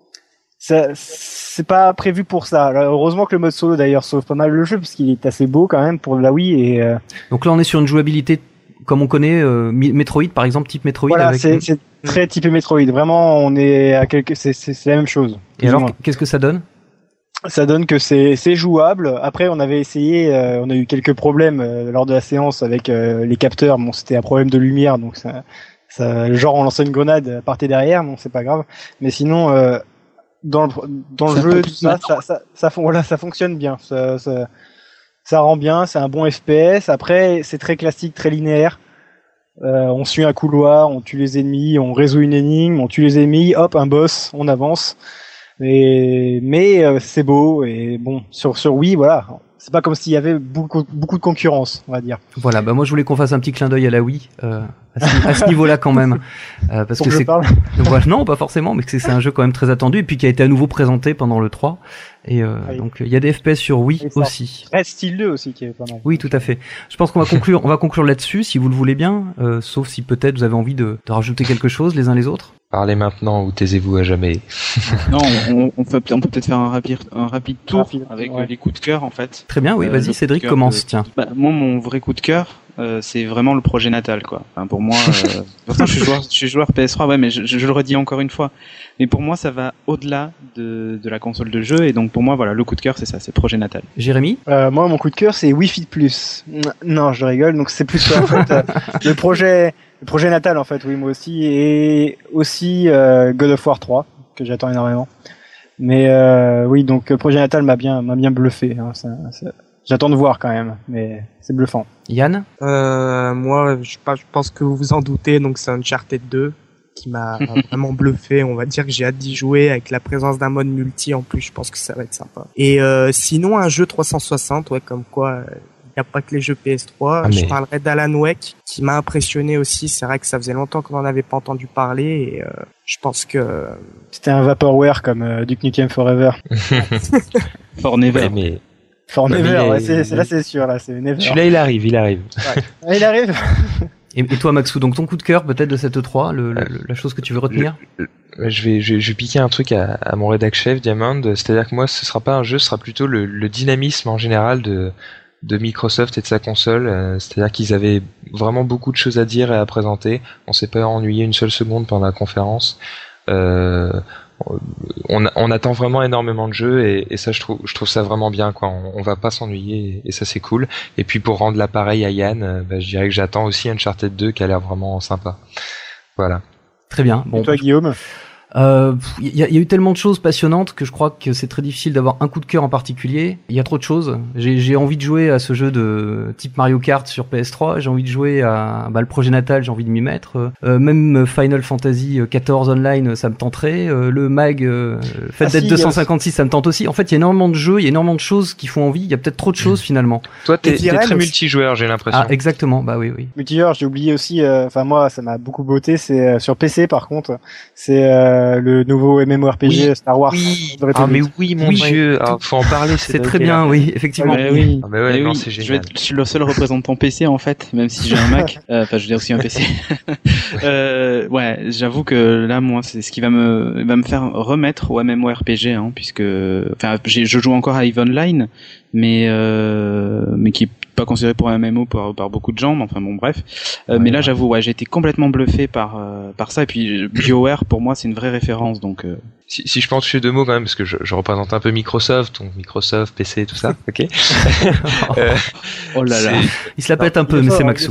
Ça, c'est pas prévu pour ça. Alors, heureusement que le mode solo d'ailleurs sauve pas mal le jeu parce qu'il est assez beau quand même pour la Wii et. Euh... Donc là on est sur une jouabilité comme on connaît euh, Metroid par exemple, type Metroid. Voilà, avec... c'est, c'est très typé Metroid. Vraiment, on est à quelque, c'est, c'est, c'est la même chose. Et alors, qu'est-ce que ça donne ? Ça donne que c'est, c'est jouable. Après, on avait essayé, euh, on a eu quelques problèmes euh, lors de la séance avec euh, les capteurs. Bon, c'était un problème de lumière, donc ça, ça, genre on lançait une grenade, partait derrière. Bon, c'est pas grave. Mais sinon. Euh, dans le dans le jeu tout ça ça, ça ça voilà ça fonctionne bien, ça ça ça rend bien, c'est un bon F P S. Après c'est très classique, très linéaire. Euh, on suit un couloir, on tue les ennemis, on résout une énigme, on tue les ennemis, hop un boss, on avance. Et mais euh, c'est beau et bon sur sur Wii voilà. C'est pas comme s'il y avait beaucoup beaucoup de concurrence, on va dire. Voilà, bah moi je voulais qu'on fasse un petit clin d'œil à la Wii euh, à ce, à ce niveau-là quand même, euh, parce Pour que que c'est je parle. Voilà, non pas forcément, mais que c'est, c'est un jeu quand même très attendu et puis qui a été à nouveau présenté pendant le trois et euh, oui. Donc il y a des F P S sur Wii aussi. Red Steel deux aussi qui est pas mal. Oui, tout à fait. Je pense qu'on va conclure, on va conclure là-dessus si vous le voulez bien, euh, sauf si peut-être vous avez envie de, de rajouter quelque chose les uns les autres. Parlez maintenant ou taisez-vous à jamais. Non, on, on, peut, on peut peut-être faire un rapide, un rapide tour rapide, avec ouais. les coups de cœur en fait. Très bien, oui, vas-y, euh, Cédric, commence, de... tiens. Bah, moi, mon vrai coup de cœur, euh, c'est vraiment le projet Natal, quoi. Enfin, pour moi, euh... pourtant, je suis joueur, je suis joueur P S trois, ouais, mais je, je, je le redis encore une fois. Mais pour moi, ça va au-delà de, de la console de jeu, et donc pour moi, voilà, le coup de cœur, c'est ça, c'est projet Natal. Jérémy ? euh, Moi, mon coup de cœur, c'est Wii Fit Plus. Non, je rigole. Donc c'est plus en fait euh, le projet. Le projet Natal en fait, oui moi aussi, et aussi euh, God of War trois que j'attends énormément. Mais euh, oui donc le projet Natal m'a bien m'a bien bluffé. Hein, ça, ça... J'attends de voir quand même, mais c'est bluffant. Yann, euh, moi je, je pense que vous vous en doutez, donc c'est Uncharted deux qui m'a vraiment bluffé. On va dire que j'ai hâte d'y jouer avec la présence d'un mode multi en plus. Je pense que ça va être sympa. Et euh, sinon un jeu trois cent soixante, ouais comme quoi. Euh, Il n'y a pas que les jeux P S trois. Ah, mais... Je parlerai d'Alan Wake, qui m'a impressionné aussi. C'est vrai que ça faisait longtemps qu'on n'en avait pas entendu parler. Et euh, je pense que... C'était un vaporware comme euh, Duke Nukem Forever. For Never. Ouais, mais... For Never, mais... ouais, c'est, c'est, là c'est sûr. Là, c'est Never. Celui-là, il arrive, il arrive. Ouais. Il arrive. Et, et toi, Maxou, donc ton coup de cœur peut-être de cette E trois, le, le, la chose que tu veux retenir? je, je, vais, je, je vais piquer un truc à, à mon rédac chef, Diamond, c'est-à-dire que moi, ce sera pas un jeu, ce sera plutôt le, le dynamisme en général de, de Microsoft et de sa console, euh, c'est-à-dire qu'ils avaient vraiment beaucoup de choses à dire et à présenter, on s'est pas ennuyé une seule seconde pendant la conférence. Euh, On, on attend vraiment énormément de jeux et, et ça je trouve je trouve ça vraiment bien quoi. On, on va pas s'ennuyer et, et ça c'est cool. Et puis pour rendre l'appareil à Yann, euh, bah, je dirais que j'attends aussi Uncharted deux qui a l'air vraiment sympa. Voilà. Très bien. Bon. Et toi Guillaume? Il euh, y, a, y a eu tellement de choses passionnantes que je crois que c'est très difficile d'avoir un coup de cœur en particulier. Il y a trop de choses. J'ai, j'ai envie de jouer à ce jeu de type Mario Kart sur P S trois. J'ai envie de jouer à bah, le projet natal. J'ai envie de m'y mettre. Euh, même Final Fantasy quatorze Online, ça me tenterait. Euh, le Mag euh, Fate ah, si, deux cent cinquante-six, ça me tente aussi. En fait, il y a énormément de jeux, il y a énormément de choses qui font envie. Il y a peut-être trop de choses finalement. Toi, t'es, t'es très multijoueur, j'ai l'impression. Ah, exactement. Bah oui, oui. Multijoueur, j'ai oublié aussi. Enfin, euh, moi, ça m'a beaucoup botté. C'est euh, sur P C, par contre. C'est euh, le nouveau MMORPG oui, Star Wars. Oui. Ah mais oui mon oui, dieu, ah, faut en parler. C'est, c'est très bien, là. Oui, effectivement. Ah, mais oui. Ah, mais ouais, non, oui. c'est génial. Je, vais être, je suis le seul représentant P C en fait, même si j'ai un Mac. Enfin, euh, je veux dire aussi un P C. euh, ouais, j'avoue que là, moi, c'est ce qui va me va me faire remettre au MMORPG, hein, puisque, enfin, je joue encore à EVE Online, mais euh, mais qui est pas considéré pour un M M O par, par beaucoup de gens, mais enfin bon bref. Euh, ouais, mais là ouais. j'avoue, ouais, j'ai été complètement bluffé par euh, par ça. Et puis BioWare pour moi c'est une vraie référence. Donc euh... si, si je pense chez deux mots quand même parce que je, je représente un peu Microsoft, donc Microsoft, P C, tout ça, ok. euh, oh là là, il se la pète un peu, mais c'est Maxou.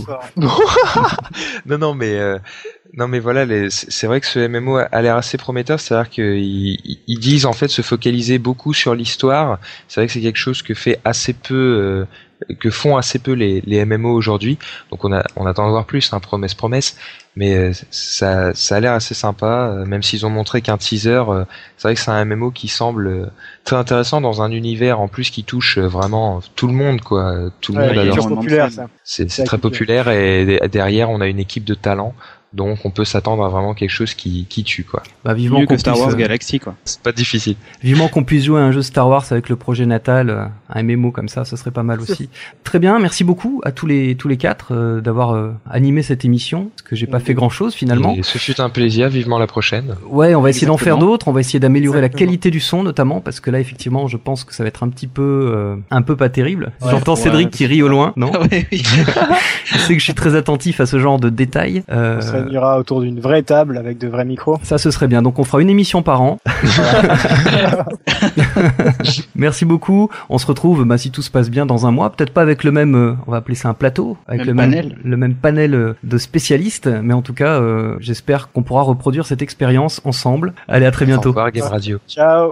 non non mais euh, non mais voilà, les, c'est vrai que ce M M O a l'air assez prometteur, c'est-à-dire qu'ils ils disent en fait se focaliser beaucoup sur l'histoire. C'est vrai que c'est quelque chose que fait assez peu. Euh, que font assez peu les, les M M O aujourd'hui, donc on a on attend de voir plus, hein, promesse promesse, mais euh, ça ça a l'air assez sympa, euh, même s'ils ont montré qu'un teaser, euh, c'est vrai que c'est un M M O qui semble euh, très intéressant dans un univers en plus qui touche euh, vraiment tout le monde quoi, tout le ouais, monde adore. C'est populaire ça. C'est, c'est très populaire et derrière on a une équipe de talents. Donc on peut s'attendre à vraiment quelque chose qui, qui tue quoi. Bah vivement mieux qu'on que Star puisse, Wars euh... Galaxy quoi. C'est pas difficile. Vivement qu'on puisse jouer à un jeu Star Wars avec le projet natal, euh, un M M O comme ça, ce serait pas mal aussi. Très bien, merci beaucoup à tous les tous les quatre euh, d'avoir euh, animé cette émission, parce que j'ai pas fait grand chose finalement. Et ce fut un plaisir, vivement la prochaine. Ouais, on va essayer Exactement. d'en faire d'autres, on va essayer d'améliorer Exactement. la qualité du son notamment, parce que là effectivement je pense que ça va être un petit peu euh, un peu pas terrible. Ouais, J'entends ouais, Cédric ouais, qui rit au loin, non? Ouais, oui. Je sais que je suis très attentif à ce genre de détails. Euh... On se réunira autour d'une vraie table avec de vrais micros. Ça, ce serait bien. Donc, on fera une émission par an. Merci beaucoup. On se retrouve, bah, si tout se passe bien, dans un mois. Peut-être pas avec le même, euh, on va appeler ça un plateau, avec même le panel. même, le même panel de spécialistes. Mais en tout cas, euh, j'espère qu'on pourra reproduire cette expérience ensemble. Allez, à très bientôt. Au revoir, Game Radio. Ciao.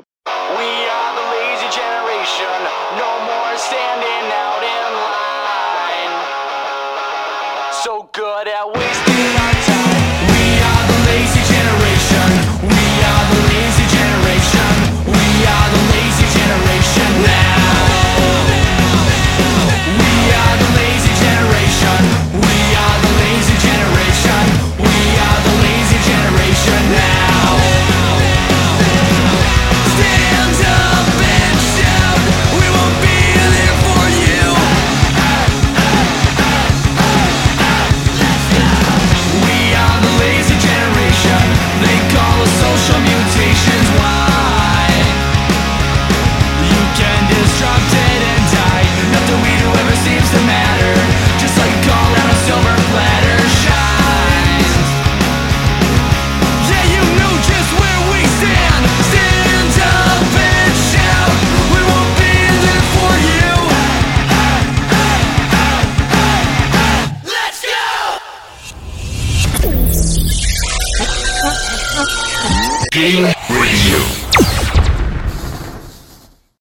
Game Radio.